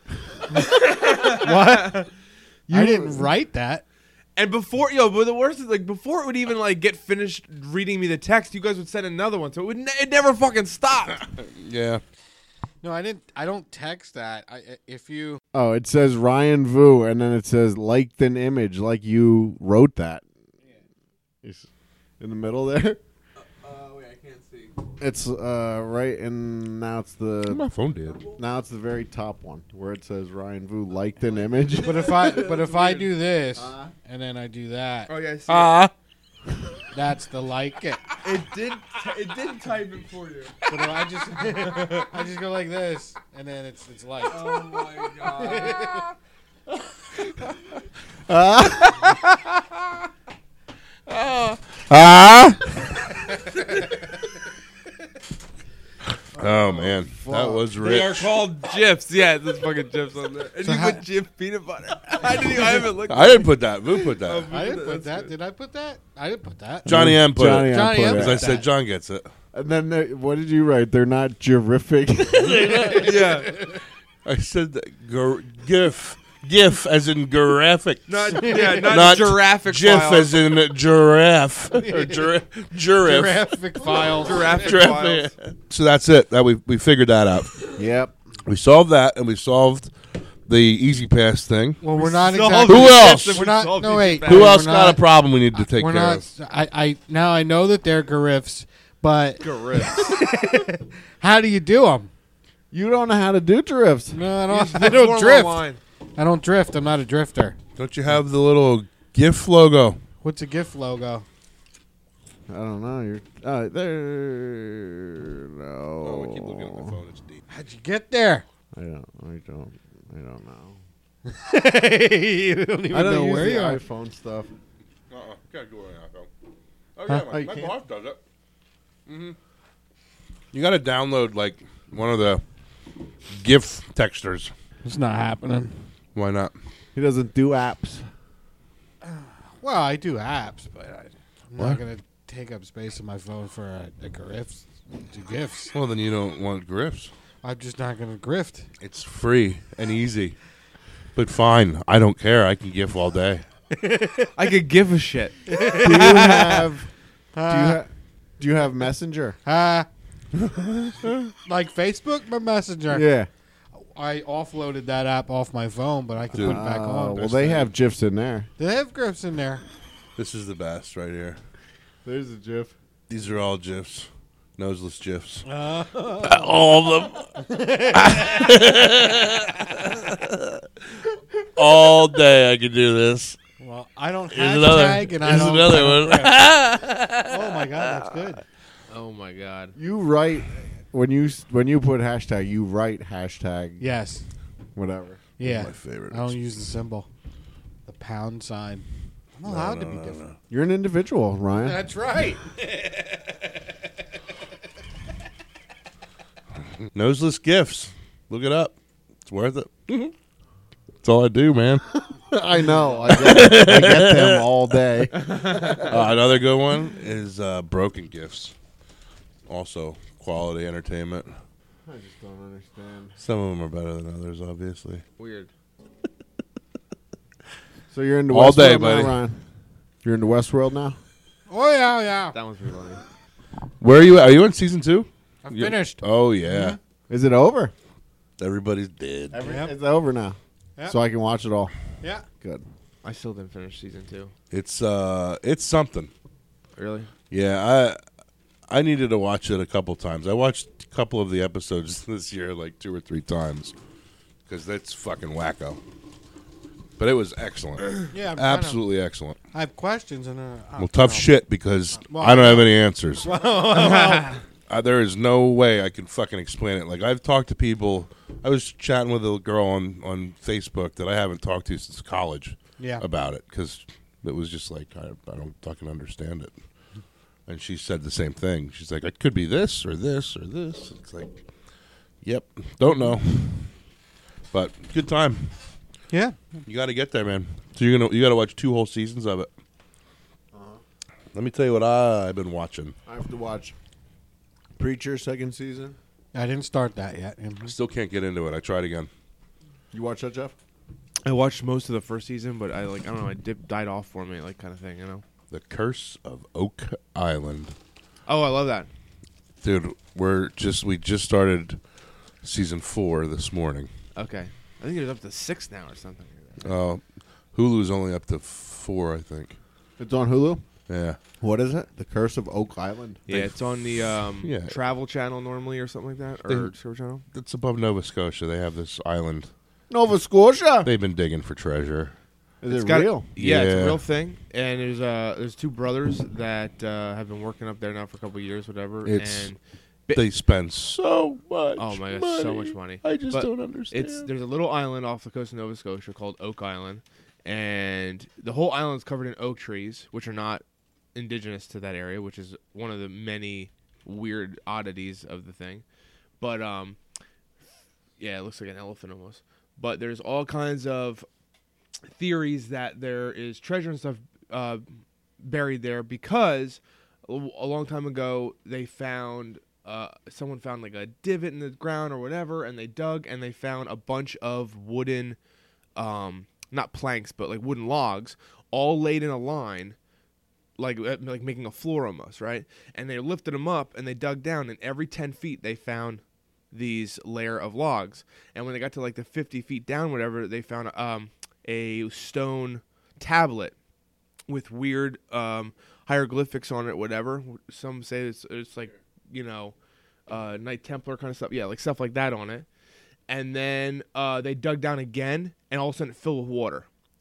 What? I didn't write that. And before, yo, but the worst is like before it would even like get finished reading me the text, you guys would send another one, so it would ne- it never fucking stopped. Yeah. No, I didn't. I don't text that. I if you. Oh, it says Ryan Vu, and then it says liked an image, like you wrote that. It's in the middle there. Oh wait, I can't see. It's uh right, and now it's the My phone did. now it's the very top one where it says Ryan Vu liked an image. But if I but if I do this and then I do that, Oh yeah, I see Ah. that's the like it. it. it did. T- it did type it for you. But if I just I just go like this and then it's it's like. Oh my god. Ah. Oh man, that was They are rich. called GIFs. Yeah, there's fucking GIFs on there. And So you how- put GIF peanut butter. I didn't. Even, I haven't looked. I didn't put that. Who put that? I didn't put That's that. good. Did I put that? I didn't put that. Johnny M put Johnny it. M Johnny put M it. Because I put said that. John gets it. And then they, what did you write? They're not girific. Yeah. I said that gir- GIF. GIF as in graphic. Not yeah. Not, Not giraffe GIF file. as in giraffe. Or gir- giraffe. Graphic files. Giraffe Giraffe. files. So that's it. That we we figured that out. Yep. We solved that, and we solved the Easy Pass thing. Well, we're not solved exactly. Who else? Yes, We're not. solved No these wait. facts. Who we're else got not- a problem we need to take We're care not. of? I, I now I know that they're gariffs, but Giraffes. how do you do them? You don't know how to do drifts. No, I don't. Just I don't form a drift. line. I don't drift. I'm not a drifter. Don't you have the little GIF logo? What's a GIF logo? I don't know. You're uh, there. No. Oh, I keep looking at my phone. It's deep. How'd you get there? I don't. I don't. I don't know. You don't even I don't know use where the you are. iPhone stuff. Uh-uh. Gotta go on iPhone. Oh, Huh? yeah, Oh, my, you my can't? boss does it. Mm-hmm. You gotta download, like, one of the GIF texters. It's not happening. Why not? He doesn't do apps. Well, I do apps, but I, I'm What? not going to take up space on my phone for a, a GIFs. Do GIFs. Well, then you don't want GIFs. I'm just not going to grift. It's free and easy. But fine, I don't care. I can GIF all day. I could give a shit. Do you have? do you have? Do you have Messenger? Uh, like Facebook, but Messenger. Yeah. I offloaded that app off my phone, but I can Dude. put it back Uh, on. well, they have GIFs in there. They have GIFs in there. This is the best right here. There's a GIF. These are all GIFs. Noseless GIFs. Uh, All of them. All day I can do this. well, I don't Here's another. hashtag, and I Here's don't. another one. Oh my god, that's good. Oh my god. You write when you when you put hashtag. You write hashtag Yes. whatever. Yeah. My favorite. I don't use the symbol, the pound sign. I'm allowed no, to be no, different. You're an individual, Ryan. That's right. Noseless GIFs. Look it up. It's worth it. That's all I do, man. I know. I get, I get them all day. Uh, another good one is uh, broken GIFs. Also, quality entertainment. I just don't understand. Some of them are better than others, obviously. Weird. So you're into All Westworld day, now, buddy. Ryan? You're into Westworld now? Oh yeah, yeah. That one's pretty funny. Where are you? Are you in season two? I'm You- finished. Oh yeah. Is it over? Everybody's dead. Every, Yep. It's over now. Yep. So I can watch it all. Yeah. Good. I still didn't finish season two. It's uh, it's something. Really? Yeah, I I needed to watch it a couple times. I watched a couple of the episodes this year, like two or three times, because that's fucking wacko. But it was excellent. Yeah. I'm Absolutely excellent. Kinda, I have questions and uh, I Well, tough know. shit because Well, I don't I have know. any answers. Uh, there is no way I can fucking explain it. Like, I've talked to people. I was chatting with a girl on, on Facebook that I haven't talked to since college Yeah. about it because it was just like, I, I don't fucking understand it. And she said the same thing. She's like, it could be this or this or this. It's like, yep, don't know. But good time. Yeah. You got to get there, man. So you're gonna you got to watch two whole seasons of it. Let me tell you what I, I've been watching. I have to watch Preacher second season. I didn't start that yet. Mhm. Still can't get into it. I tried again. You watch that, Jeff? I watched most of the first season, but I like I don't know. I dip, died off for me, like kind of thing, you know. The Curse of Oak Island, Oh, I love that. dude. We're just we just started season four this morning. Okay, I think it's up to six now or something. Uh, Hulu's only up to four, I think. It's on Hulu. Yeah, What is it? The Curse of Oak Island. Yeah, it's on the um, Yeah. Travel Channel normally or something like that, or They- Discovery Channel. it's above Nova Scotia. They have this island. Nova Scotia. They've been digging for treasure. Is It's it got- real? Yeah, it's Yeah. a real thing. And there's uh there's two brothers that uh, have been working up there now for a couple of years, whatever. It's- and Bi- They spend so much. oh my gosh, money. so much money. I just But don't understand. It's there's a little island off the coast of Nova Scotia called Oak Island, and the whole island is covered in oak trees, which are not indigenous to that area, which is one of the many weird oddities of the thing. But um, yeah, it looks like an elephant almost. But there's all kinds of theories that there is treasure and stuff uh, buried there because a a long time ago they found uh, someone found like a divot in the ground or whatever, and they dug and they found a bunch of wooden, um, not planks but like wooden logs, all laid in a line, like uh, like making a floor almost, right? And they lifted them up and they dug down, and every ten feet they found these layer of logs. And when they got to like the fifty feet down, whatever, they found um, a stone tablet with weird um, hieroglyphics on it, whatever. Some say it's, it's like, you know, uh, Knight Templar kind of stuff. Yeah, like stuff like that on it. And then uh, they dug down again, and all of a sudden it filled with water.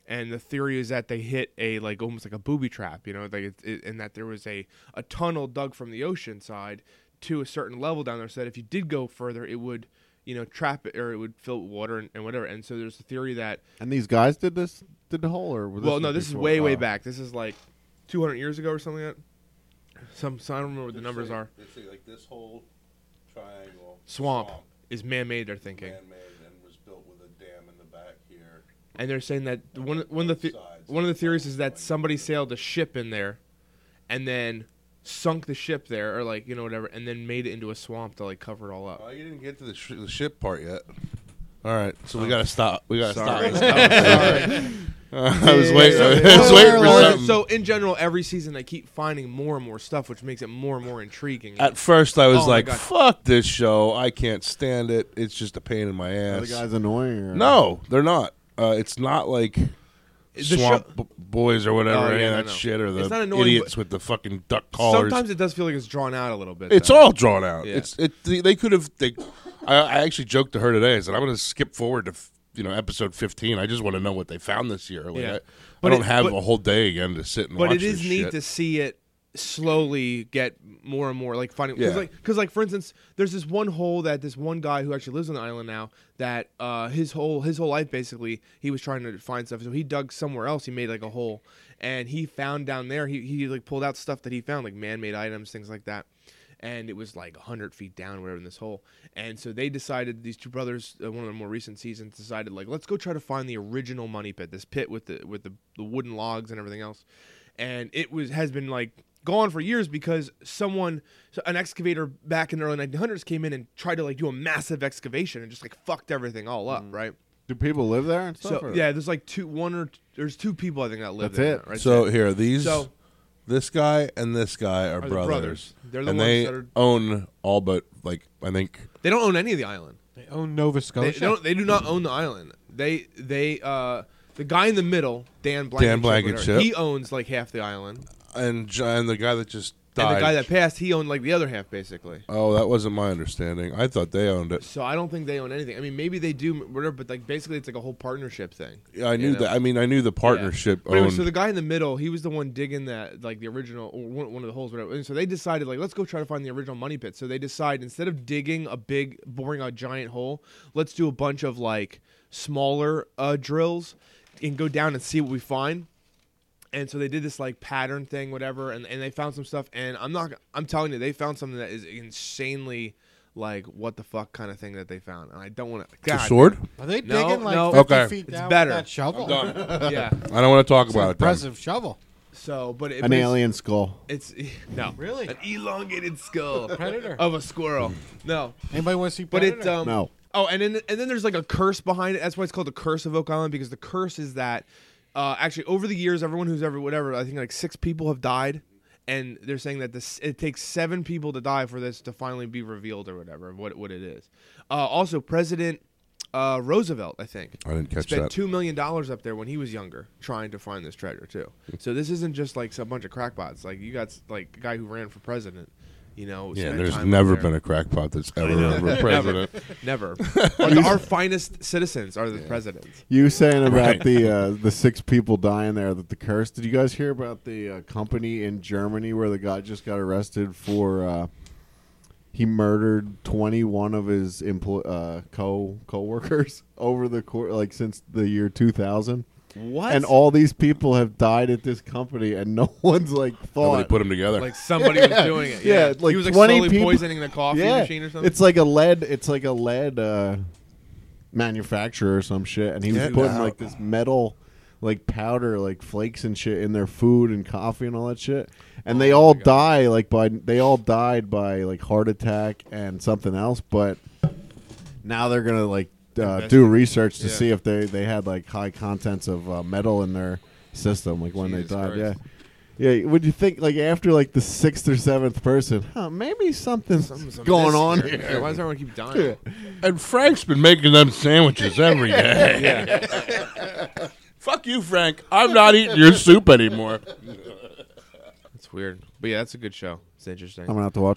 And the theory is that they hit a like almost like a booby trap, you know, like it, it, and that there was a, a tunnel dug from the ocean side to a certain level down there, so that if you did go further, it would, you know, trap it or it would fill with water and, and whatever. And so there's a theory that. And these guys did this, did the hole, or was Well, this no, this is before? way way Oh. back. This is like two hundred years ago or something like that. Some, so I don't remember what the numbers are. They say like this whole triangle Swamp, is man-made. They're thinking, man-made and was built with a dam in the back here. and they're saying that one one of the the- one of the theories is that somebody sailed a ship in there, and then sunk the ship there, or like you know whatever, and then made it into a swamp to like cover it all up. Oh, you didn't get to the, sh- the ship part yet. All right, so we gotta stop. We gotta Sorry. stop. Sorry. Uh, I was waiting. So, I was waiting for so- something. so in general, every season they keep finding more and more stuff, which makes it more and more intriguing. At first, I was Oh my like, God. "Fuck this show! I can't stand it. It's just a pain in my Are ass." the guys annoying? Or? No, they're not. Uh, it's not like The Swamp show- B- Boys or whatever, Oh, any yeah, of no, that no. shit, or It's not the annoying, idiots but- with the fucking duck collars. Sometimes it does feel like it's drawn out a little bit. It's though. all drawn out. Yeah. It's it. They, they could have. They. I, I actually joked to her today. I said, "I'm going to skip forward to f- you know episode fifteen. I just want to know what they found this year. Like, Yeah. I, I But don't it- have but- a whole day again to sit and But watch it is this neat shit. to see it slowly get more and more like finding because Yeah. like because like for instance there's this one hole that this one guy who actually lives on the island now that uh his whole his whole life basically he was trying to find stuff, so he dug somewhere else, he made like a hole, and he found down there he, he like pulled out stuff that he found, like man-made items, things like that, and it was like one hundred feet down or whatever in this hole. And so they decided, these two brothers, uh, one of the more recent seasons, decided like, let's go try to find the original money pit, this pit with the with the, the wooden logs and everything else. And it was has been like gone for years because someone, so an excavator back in the early nineteen hundreds came in and tried to like do a massive excavation and just like fucked everything all up, right? Do people live there and stuff? So or- yeah, there's like two, one or t- there's two people I think that live That's there. it. Right So there. here, these, So- this guy and this guy are, the brothers. brothers. They're the and ones they that are- own all but like I think They don't own any of the island. They own Nova They, Scotia. they don't. They do not own the island. They they uh the guy in the middle, Dan Blankenship, Dan Blankenship. whatever, he owns like half the island, and John, the guy that just died. and the guy that passed, he owned like the other half basically. oh, that wasn't my understanding. I thought they owned it. So I don't think they own anything. I mean, maybe they do, whatever. But like basically, it's like a whole partnership thing. Yeah, I knew you know? that. I mean, I knew the partnership But anyway, owned. so the guy in the middle, he was the one digging that, like the original, or one, one of the holes, whatever. And so they decided, like, let's go try to find the original money pit. So they decide, instead of digging a big, boring a giant hole, let's do a bunch of like smaller uh, drills and go down and see what we find. And so they did this like pattern thing, whatever, and, and they found some stuff. And I'm not, I'm telling you, they found something that is insanely like what the fuck kind of thing that they found. And I don't want to. the sword. Are they No, digging like no. fifty Okay. feet It's down better. with that shovel? Yeah. I don't want to talk It's an about it. then. impressive shovel. So, but it, An but it's- alien skull. It's no, Really? an elongated skull Predator. of a squirrel. No, Anybody want to see but Predator? it um No. oh, and then and then there's like a curse behind it. That's why it's called the Curse of Oak Island, because the curse is that uh, actually over the years, everyone who's ever whatever, I think like six people have died, and they're saying that this it takes seven people to die for this to finally be revealed or whatever what what it is. Uh, also, President uh, Roosevelt, I think, I didn't catch spent that. two million dollars up there when he was younger trying to find this treasure too. So this isn't just like a bunch of crackpots. Like you got like a guy who ran for president. You know, Yeah, spent there's time up never there. been a crackpot that's ever know. run for president. Never. our, our finest citizens are the presidents. You saying about Right. the uh, the six people dying there, that the curse. Did you guys hear about the uh, company in Germany where the guy just got arrested for uh, he murdered twenty-one of his empl- uh, co co-workers over the course, like since the year two thousand, What? and all these people have died at this company, and no one's like Nobody thought. put them together. like somebody was doing it. Yeah, Yeah, like he was like twenty slowly people- poisoning the coffee yeah, machine or something. it's like a lead. It's like a lead uh, manufacturer or some shit, and he was Get putting out. like this metal, like powder, like flakes and shit in their food and coffee and all that shit. And they all die like by they all died by like heart attack and something else. But now they're gonna like uh, do research to Yeah. see if they they had like high contents of uh, metal in their system, like when Jesus they died. Christ. Yeah. Yeah, would you think like after like the sixth or seventh person, huh, maybe something's, Something's going amiss on here. here. Yeah, why does everyone keep dying? And Frank's been making them sandwiches every day. Yeah, Fuck you, Frank. I'm not eating your soup anymore. it's weird. But yeah, that's a good show. It's interesting. I'm gonna have to watch it.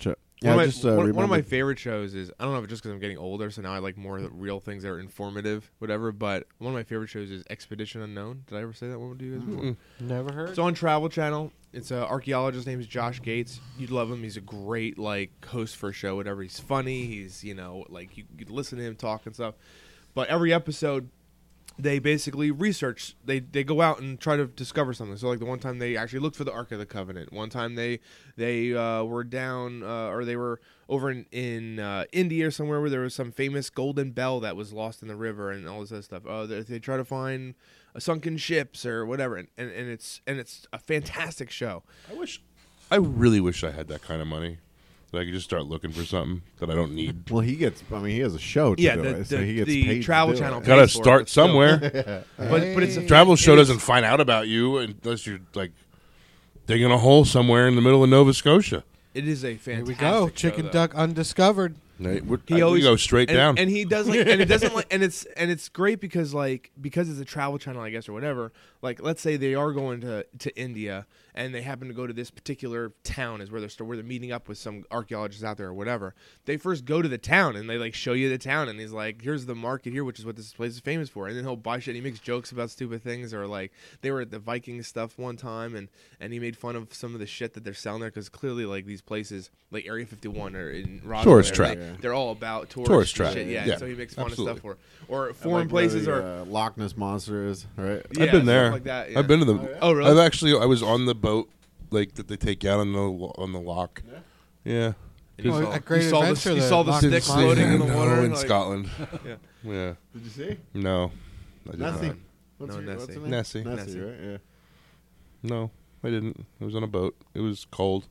Yeah, one of my, just, uh, one, one of my remembered. favorite shows is I don't know if it's just because I'm getting older, so now I like more of the real things that are informative, whatever. But one of my favorite shows is Expedition Unknown. Did I ever say that one to you guys before? Mm-mm. Never heard. It's on Travel Channel. It's an archaeologist named Josh Gates. You'd love him. He's a great like host for a show. Whatever. He's funny. He's you know like you could listen to him talk and stuff. But every episode, they basically research. They they go out and try to discover something. So like the one time they actually looked for the Ark of the Covenant. One time they they uh, were down uh, or they were over in in uh, India or somewhere where there was some famous golden bell that was lost in the river and all this other stuff. Uh, they, they try to find uh, sunken ships or whatever, and, and and it's and it's a fantastic show. I wish, I really wish I had that kind of money. That I could just start looking for something that I don't need. Well, he gets. I mean, he has a show to Yeah, do the- it, so the- he gets the paid. to Travel do Channel it. pays Gotta for it, start but still. somewhere. But but it's a Travel it show is- doesn't find out about you unless you're like digging a hole somewhere in the middle of Nova Scotia. It is a Here fantastic. we go. show, Chicken though. duck undiscovered. Right? We're- He I- we always go straight and, down. and he does like, and it doesn't like, and it's and it's great because like because it's a Travel Channel, I guess, or whatever. Like, let's say they are going to, to India, and they happen to go to this particular town, is where they're st- where they're meeting up with some archaeologists out there or whatever. They first go to the town, and they like show you the town, and he's like, "Here's the market here, which is what this place is famous for." And then he'll buy shit. And he makes jokes about stupid things, or like they were at the Viking stuff one time, and and he made fun of some of the shit that they're selling there because clearly like these places like Area fifty-one or in Roswell, Tourist area, trap. like, they're all about tourist, Tourist and trap. shit. Yeah, Yeah, so he makes fun absolutely. of stuff for or I foreign like where places the, or uh, Loch Ness monster is right. yeah, I've been stuff there. like that. Yeah. I've been to the. Oh, really? I've actually. I was on the boat, like that they take you out on the on the lock. Yeah. And you Oh, saw, a great you saw adventure, the, you the saw the Loch sticks Ness floating in the No, water in like- Scotland. Yeah. Yeah. Did you see? No. I did Nessie. not. What's No, her, what's Nessie. her name? Nessie. Nessie, Nessie. right? Yeah. No, I didn't. I was on a boat. It was cold.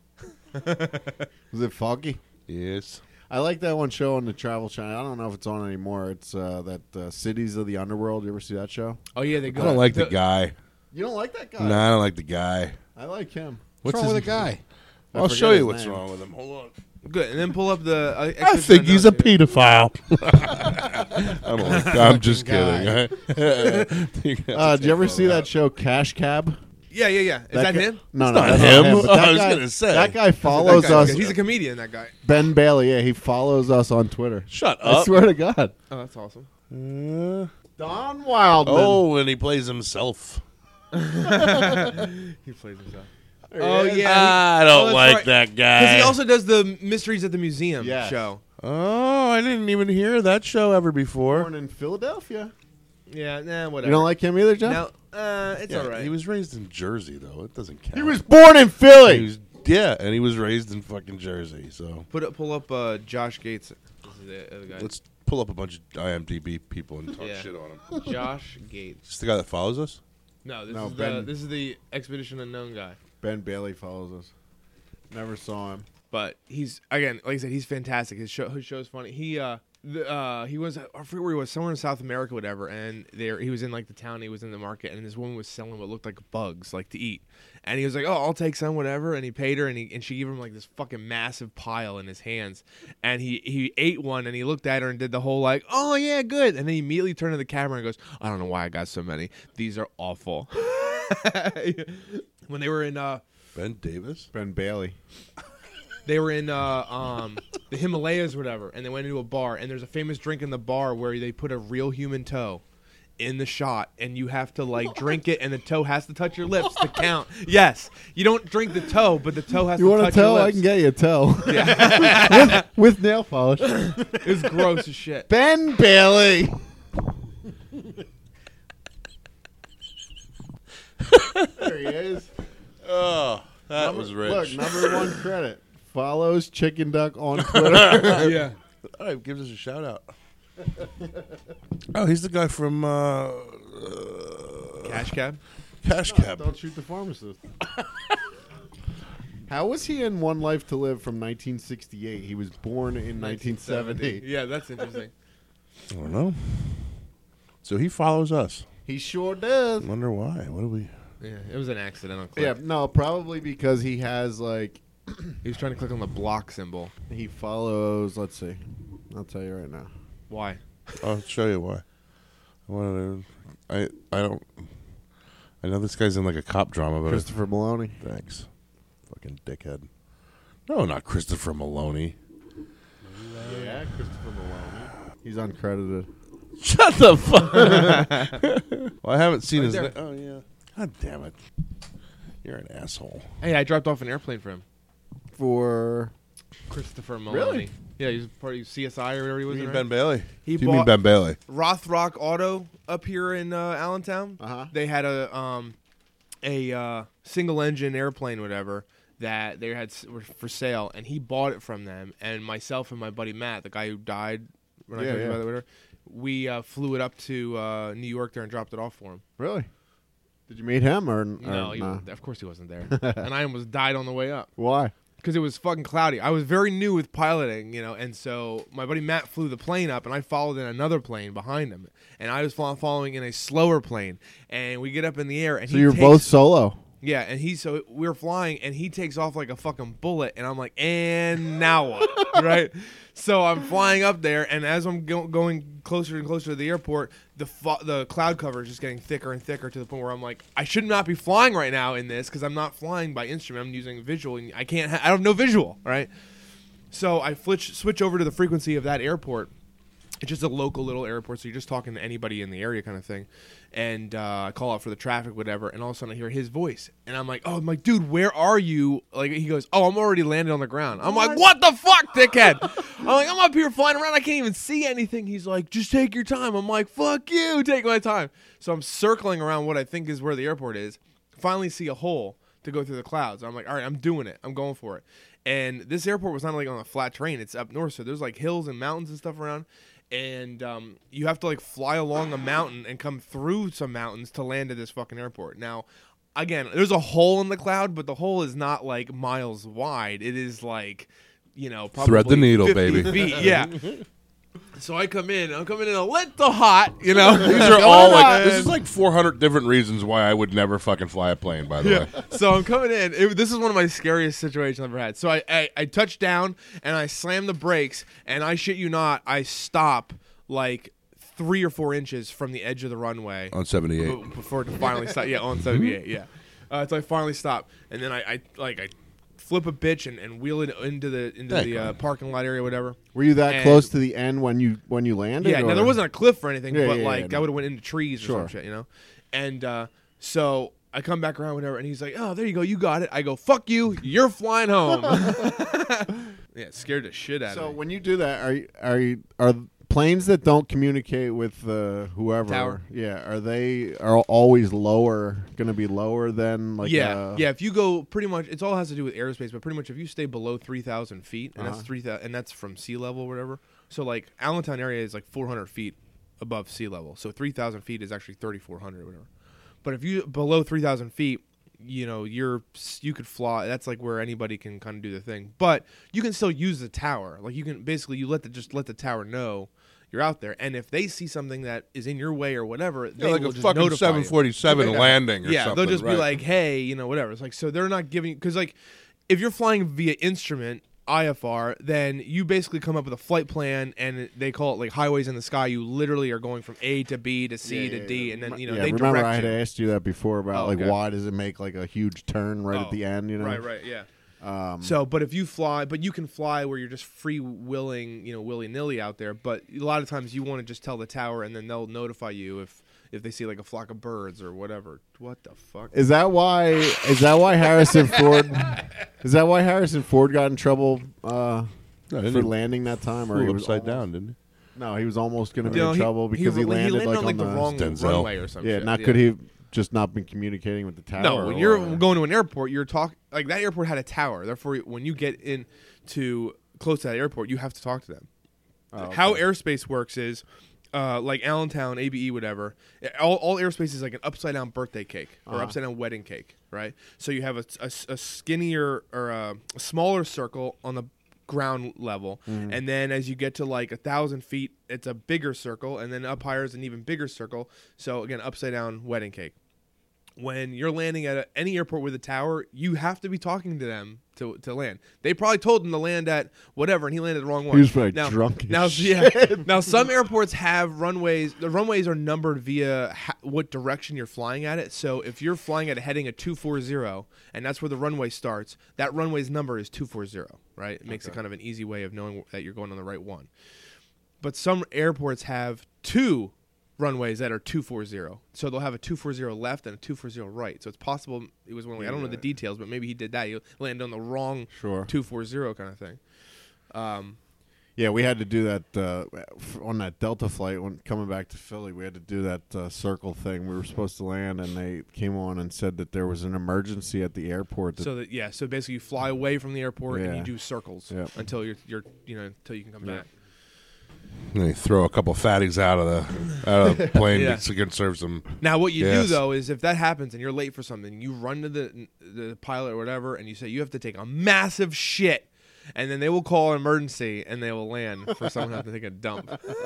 Was it foggy? Yes. I like that one show on the Travel Channel. I don't know if it's on anymore. It's uh, that uh, Cities of the Underworld. You ever see that show? Oh yeah, they I go. don't like the guy. You don't like that guy? No, I don't like the guy. I like him. What's, wrong his with a guy? I I'll forget show his you what's name. wrong with him. Hold on. Good, and then pull up the. Uh, I think he's a Expedition pedophile. I'm, only, I'm just Guy. kidding. Uh, did you ever see that show Cash Cab? Yeah, yeah, yeah. Is that, guy- him? No, It's no, not that's him. Not him but Oh, that I was guy, gonna say. that guy That follows guy, us. okay. He's a comedian. That guy. Ben Bailey. Yeah, he follows us on Twitter. Shut I up. swear to God. Oh, that's awesome. Uh, Don Wildman. oh, and he plays himself. He plays himself. Oh yeah, I Oh, don't that's like right. that guy. because he also does the Mysteries at the Museum Yes. show. Oh, I didn't even hear that show ever before. Born in Philadelphia. Yeah, nah, whatever. You don't like him either, Jeff? No, uh, it's Yeah, all right. He was raised in Jersey, though. It doesn't count. He was born in Philly. He was- yeah, and he was raised in fucking Jersey. So Put up, pull up uh, Josh Gates. This is the other guy. let's pull up a bunch of I M D B people and talk Yeah. shit on him. Josh Gates. Just the guy that follows us. No, this No, is the Ben. this is the Expedition Unknown guy. Ben Bailey follows us. Never saw him. But he's again, like I said, he's fantastic. His show, his show's funny. He uh, the, uh, he was I forget where he was, somewhere in South America, whatever. And there, he was in like the town. He was in the market, and this woman was selling what looked like bugs, like to eat. And he was like, "Oh, I'll take some, whatever." And he paid her, and he and she gave him like this fucking massive pile in his hands. And he he ate one, and he looked at her and did the whole like, "Oh yeah, good." And then he immediately turned to the camera and goes, "I don't know why I got so many. These are awful." When they were in uh. Ben Davis. Ben Bailey. They were in uh, um, the Himalayas or whatever, and they went into a bar, and there's a famous drink in the bar where they put a real human toe in the shot, and you have to, like, drink it, and the toe has to touch your lips to count. Yes. You don't drink the toe, but the toe has You to want touch to tell? your I lips. can get you a toe. with, with nail polish. It was gross as shit. Ben Bailey. There he is. Oh, that Number- was rich. Look, number one credit. Follows Chicken Duck on Twitter. Yeah. All right, gives us a shout out. Oh, he's the guy from uh, uh, Cash cab? Cash Cab. Don't shoot the pharmacist. How was he in One Life to Live from nineteen sixty-eight? He was born in nineteen seventy. Yeah, that's interesting. I don't know. So he follows us. He sure does. Wonder why? What do we? Yeah, it was an accidental click. Yeah, no, probably because he has like He was trying to click on the block symbol. he follows. Let's see, I'll tell you right now. Why? I'll show you why. I want to. I I don't. I know this guy's in like a cop drama, but Christopher Maloney. thanks, fucking dickhead. No, not Christopher Maloney. Christopher Maloney. He's uncredited. Shut the fuck. Well, I haven't seen Right his. there. Na- oh yeah. God damn it. You're an asshole. Hey, I dropped off an airplane for him. For Christopher Maloney. Really? Yeah, he's part of C S I or whatever he was. You in, mean right? Ben Bailey? He Do you mean bought Ben Bailey? Rothrock Auto up here in uh, Allentown. Uh-huh. They had a um, a uh, single engine airplane, whatever, that they had s- were for sale, and he bought it from them. And myself and my buddy Matt, the guy who died, when I Yeah, told you yeah. about it, whatever, we uh, flew it up to uh, New York there and dropped it off for him. really? Did you meet him or, or No, he nah? wasn't there. Of course he wasn't there. And I almost died on the way up. Why? Because it was fucking cloudy. I was very new with piloting, you know, and so my buddy Matt flew the plane up, and I followed in another plane behind him, and I was fo- following in a slower plane, and we get up in the air, and So he you're takes, both solo. yeah, and he so we we're flying, and he takes off like a fucking bullet, and I'm like, and now what, right? So I'm flying up there, and as I'm go- going closer and closer to the airport, the fo- the cloud cover is just getting thicker and thicker to the point where I'm like, I should not be flying right now in this because I'm not flying by instrument. I'm using visual, and I can't. Ha- I don't know visual, right? So I switch switch over to the frequency of that airport. It's just a local little airport, so you're just talking to anybody in the area kind of thing. And uh, I call out for the traffic, whatever, and all of a sudden I hear his voice. And I'm like, oh, I'm like, dude, where are you? Like, he goes, oh, I'm already landed on the ground. I'm like, what the fuck, dickhead? I'm like, I'm up here flying around. I can't even see anything. He's like, just take your time. I'm like, fuck you, take my time. So I'm circling around what I think is where the airport is. Finally see a hole to go through the clouds. I'm like, all right, I'm doing it. I'm going for it. And this airport was not like on a flat terrain. It's up north, so there's like hills and mountains and stuff around. And um, you have to like fly along a mountain and come through some mountains to land at this fucking airport. Now, again, there's a hole in the cloud, but the hole is not like miles wide. It is like, you know, probably Thread the needle, fifty baby. feet. Yeah. So I come in. I'm coming in a little hot, you know. These are all like this is like four hundred different reasons why I would never fucking fly a plane. By the way, So I'm coming in. It, this is one of my scariest situations I've ever had. So I, I, I touch down and I slam the brakes, and I shit you not, I stop like three or four inches from the edge of the runway on seventy-eight. b- before it to finally stop. Yeah, on seventy-eight. Yeah, uh, until I finally stop, and then I, I like I flip a bitch and, and wheel it into the into Thank the uh, God. parking lot area, whatever. Were you that And- close to the end when you when you landed? Yeah, now or- there wasn't a cliff or anything, Yeah, but yeah, like yeah, I no. would have went into trees or Sure. some shit, you know. And uh, so I come back around, whatever, and he's like, "Oh, there you go, you got it." I go, "Fuck you, you're flying home." Yeah, it scared the shit out So of me. when you do that, are you, are you, are planes that don't communicate with uh, whoever? Tower. Yeah, are they are always lower? Going to be lower than like yeah, uh, yeah. If you go, pretty much, it's all has to do with aerospace, but pretty much if you stay below three thousand feet, and Uh-huh. that's three thousand, and that's from sea level, or whatever. So like Allentown area is like four hundred feet above sea level, so three thousand feet is actually thirty four hundred, or whatever. But if you below three thousand feet, you know you're you could fly. That's like where anybody can kind of do the thing, but you can still use the tower. Like you can basically you let the just let the tower know you're out there, and if they see something that is in your way or whatever, Yeah, they like will a just fucking notify seven you. forty-seven Yeah. landing or yeah, something. they'll just right. be like, hey, you know, whatever. It's like, so they're not giving, because like, if you're flying via instrument, I F R, then you basically come up with a flight plan, and they call it like highways in the sky. You literally are going from A to B to C Yeah, to yeah, D, yeah. and then, you know, yeah, they remember direct I had you. asked you that before about Oh, like okay. why does it make like a huge turn right Oh, at the end? You know, Right, right, yeah. Um, So, but if you fly, but you can fly where you're just free willing, you know, willy nilly out there. But a lot of times you want to just tell the tower, and then they'll notify you if if they see like a flock of birds or whatever. What the fuck? Is that why? Is that why Harrison Ford? Is that why Harrison Ford got in trouble uh, No, for didn't he landing that time? Or flew he was upside almost- down, didn't he? No, he was almost going to be No, in trouble because he, he landed, like on like on the wrong Denzel. runway or something. Yeah, not could he just not been communicating with the tower? No, when or you're whatever? going to an airport, you're talking like that airport had a tower. Therefore, when you get in to close to that airport, you have to talk to them. Oh, okay. How airspace works is uh, like Allentown, A B E, whatever. All, all airspace is like an upside down birthday cake or Uh-huh. upside down wedding cake, right? So you have a, a, a skinnier or a, a smaller circle on the ground level, Mm-hmm. and then as you get to like a thousand feet, it's a bigger circle, and then up higher is an even bigger circle. So again, upside down wedding cake. when you're landing at a, any airport with a tower, you have to be talking to them to to land. They probably told him to land at whatever, and he landed the wrong one. He was probably now, drunk as now, shit. Yeah. Now, some airports have runways. The runways are numbered via ha- what direction you're flying at it. So if you're flying at a heading at two forty, and that's where the runway starts, that runway's number is two forty, right? It makes Okay. it kind of an easy way of knowing that you're going on the right one. But some airports have two runways that are two forty. So they'll have a two forty left and a two forty right. So it's possible it was one way. I don't know the details, but maybe he did that. He landed on the wrong Sure. two forty kind of thing. Um, Yeah, we had to do that uh, f- on that Delta flight when coming back to Philly. We had to do that uh, circle thing. We were supposed to land, and they came on and said that there was an emergency at the airport. That so that yeah, so basically you fly away from the airport and Yeah. you do circles Yep. until you're you're you know until you can come Yeah. back. And they throw a couple fatties out of the out of the plane Yeah. to conserve some. Now, what you Yes. do though is if that happens and you're late for something, you run to the the pilot or whatever, and you say you have to take a massive shit, and then they will call an emergency and they will land for someone to have to take a dump.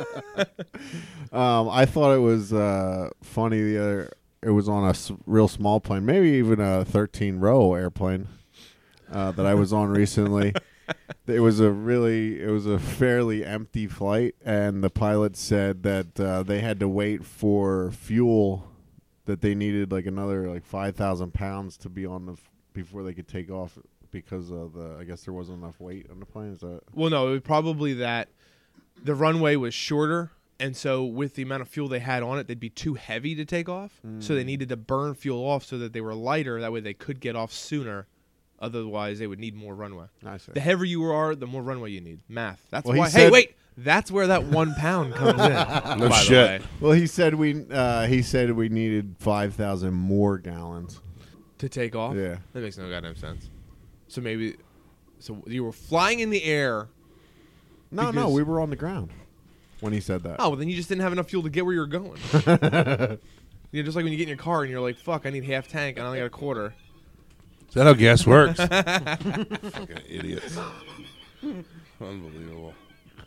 Um, I thought it was uh, funny. The other, it was on a s- real small plane, maybe even a thirteen row airplane uh, that I was on recently. It was a really, it was a fairly empty flight, and the pilot said that uh, they had to wait for fuel. That they needed like another like five thousand pounds to be on the f- before they could take off because of the. I guess there wasn't enough weight on the plane. Is that? Well, no, it was probably that the runway was shorter, and so with the amount of fuel they had on it, they'd be too heavy to take off. So they needed to burn fuel off so that they were lighter. That way they could get off sooner. Otherwise, they would need more runway. I see. The heavier you are, the more runway you need. Math. That's Well, he why. Hey, said- wait. That's where that one pound comes in. No by the shit. way, Well, he said we. Uh, he said we needed five thousand more gallons. to take off. Yeah. That makes no goddamn sense. So maybe, so you were flying in the air. No, no, Because- we were on the ground when he said that. Oh, well, then you just didn't have enough fuel to get where you were going. You know, just like when you get in your car and you're like, "Fuck, I need half tank, and I only got a quarter." Is that how gas works? Fucking idiots. Unbelievable.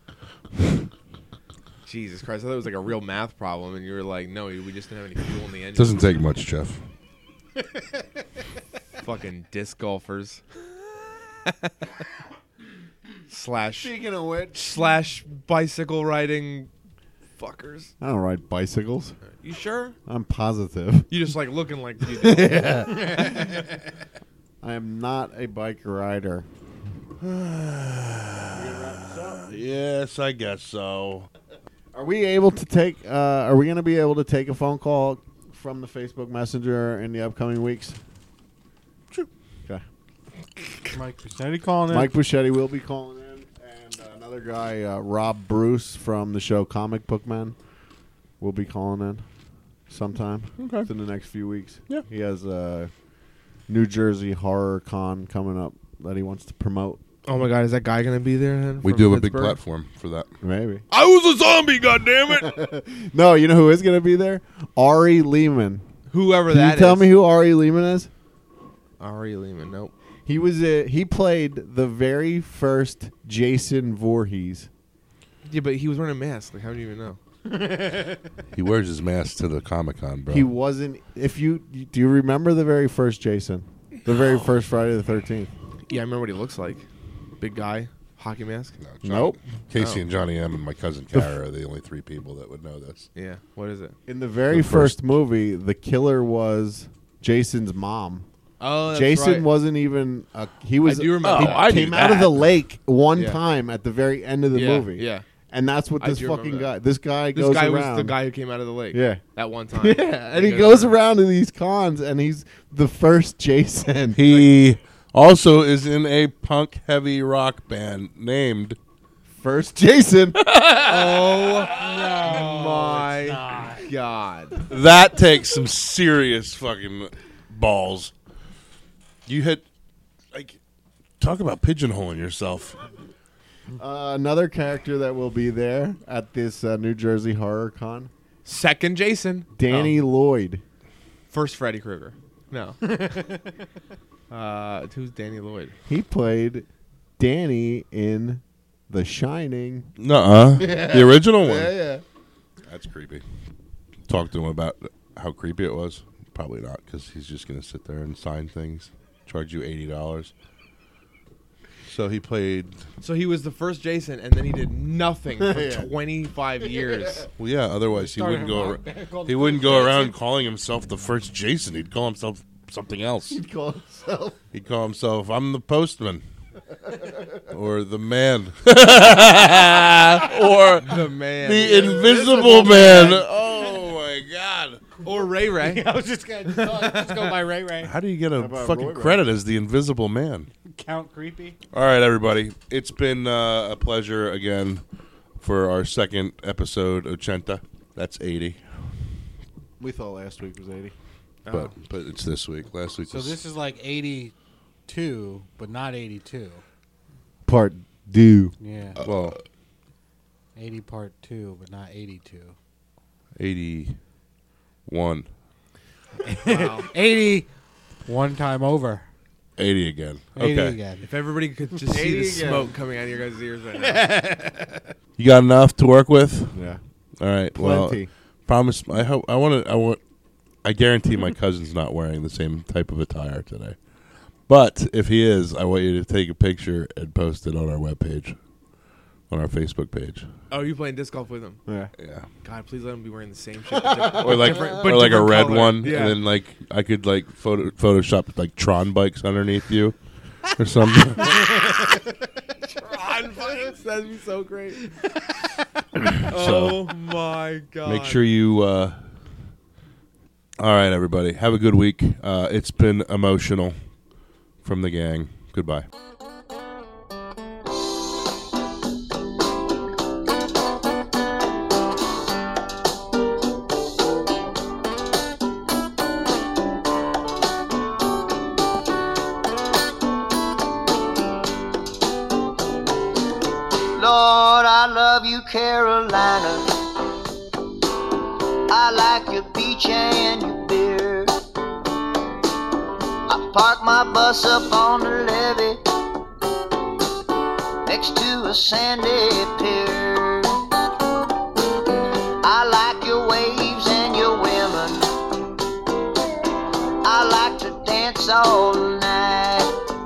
Jesus Christ! I thought it was like a real math problem, and you were like, "No, we just didn't have any fuel in the engine." Doesn't take much, Jeff. Fucking disc golfers. slash Speaking of which, slash bicycle riding fuckers. I don't ride bicycles. You sure? I'm positive. You just like looking like you do. I am not a bike rider. Yes, I guess so. Are we able to take? Uh, are we going to be able to take a phone call from the Facebook Messenger in the upcoming weeks? Sure. Okay. Mike Buschetti calling in. Mike Buschetti will be calling in, and uh, another guy, uh, Rob Bruce from the show Comic Book Men, will be calling in sometime Okay. within the next few weeks. Yeah. He has a New Jersey Horror Con coming up that he wants to promote. Oh my God, is that guy gonna be there? Then We from do have a big Pittsburgh? platform for that. Maybe. I was a zombie, goddammit! No, you know who is going to be there? Ari Lehman. Whoever Can that you tell is. me who Ari Lehman is? Ari Lehman. Nope. He was a, he played the very first Jason Voorhees. Yeah, but he was wearing a mask. Like, how do you even know? He wears his mask to the Comic Con, bro. He wasn't. If you do, you remember the very first Jason, the very first Friday the thirteenth? Yeah, I remember what he looks like. Big guy, hockey mask. No, John- Nope. Casey Oh. and Johnny M and my cousin Kara are the only three people that would know this. Yeah. What is it? In the very The first, first- movie, the killer was Jason's mom. Oh, that's Jason right. wasn't even. A, he was. I do remember He that. Oh, I came knew out of that. the lake one Yeah. time at the very end of the yeah, movie. Yeah. And that's what I this do fucking remember guy. that. This guy This goes guy around. was the guy who came out of the lake. Yeah. That one time. Yeah, and he goes around to these cons, and he's the first Jason. He also is in a punk heavy rock band named First Jason. Oh my God. That takes some serious fucking balls. You hit like talk about pigeonholing yourself. Uh, another character that will be there at this uh, New Jersey Horror Con, Second Jason. Danny Oh. Lloyd. First Freddy Krueger. No. uh, who's Danny Lloyd? He played Danny in The Shining. Nuh-uh. The original one. yeah. That's creepy. Talk to him about how creepy it was. Probably not, because he's just going to sit there and sign things, charge you eighty dollars. So he played. So he was the first Jason, and then he did nothing for Yeah. twenty-five years. Well, yeah. Otherwise, he Started wouldn't a go. rock ar- band called He the wouldn't First go Jason. around calling himself the first Jason. He'd call himself something else. He'd call himself. He'd call himself, "I'm the postman," or the man, or The man. the Invisible Man. Oh my God! Or Ray Ray. I was just going to just go by Ray Ray. How do you get a about fucking Roy Ray? credit as the Invisible Man? Count Creepy. All right, everybody. It's been uh, a pleasure again for our second episode, Ochenta. That's eighty, We thought last week was eighty. but but it's this week. Last week So was this is like eighty-two, but not eighty-two. Part due. Yeah. well eighty part two, but not eighty-two. eighty-one, Wow. eighty one time over. eighty again. eighty Okay, again. If everybody could just see eighty the again. smoke coming out of your guys' ears right now. you got enough to work with. Yeah. All right. Plenty. Well, promise. I hope. I want to. I want. I guarantee my cousin's not wearing the same type of attire today. But if he is, I want you to take a picture and post it on our webpage, on our Facebook page. Oh, you playing disc golf with him? Yeah. Yeah. God, please let him be wearing the same shit. but different- Or like, different- or but like a different red color. one, Yeah. and then like I could like photo Photoshop like Tron bikes underneath you, or something. Tron bikes. That'd be so great. So Oh my God. make sure you. Uh, all right, everybody, have a good week. Uh, it's been emotional from the gang. Goodbye. Lord, I love you, Carolina. I like your beach and your beer. I park my bus up on the levee next to a sandy pier. I like your waves and your women. I like to dance all night.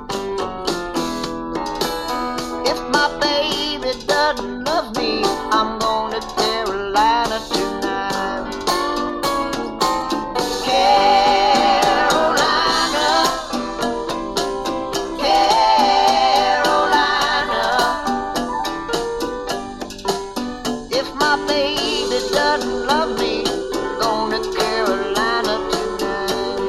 If my baby doesn't love me, I'm going to Carolina tonight. Carolina, Carolina. If my baby doesn't love me, I'm going to Carolina tonight.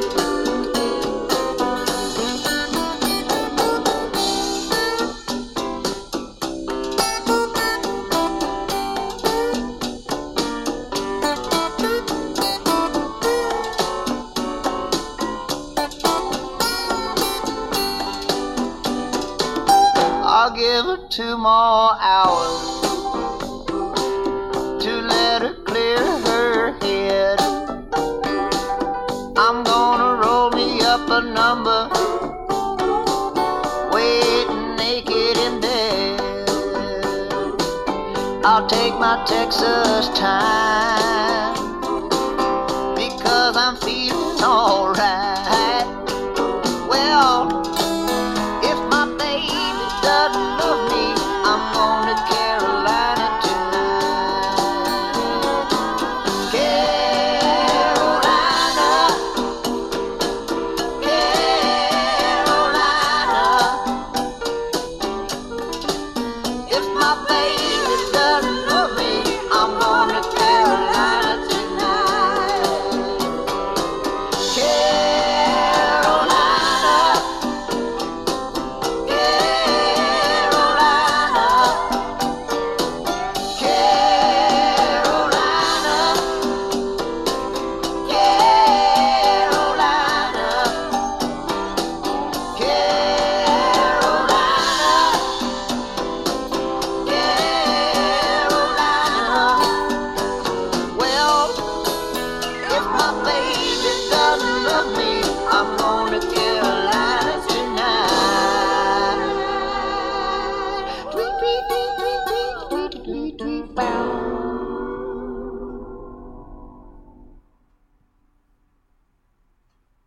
I'll give her two more hours to let her clear her head. I'm gonna roll me up a number, waiting naked in bed. I'll take my Texas time because I'm feeling alright. Well, if my baby doesn't love me, I'm going to Carolina tonight. Carolina, Carolina. If my baby doesn't love me, I'm going to Carolina tonight. Carolina, Carolina, Carolina, Carolina, Carolina. Well, if my baby doesn't love me, I'm going to Carolina tonight. Tweet, tweet, tweet, tweet, tweet, tweet, tweet, tweet, tweet.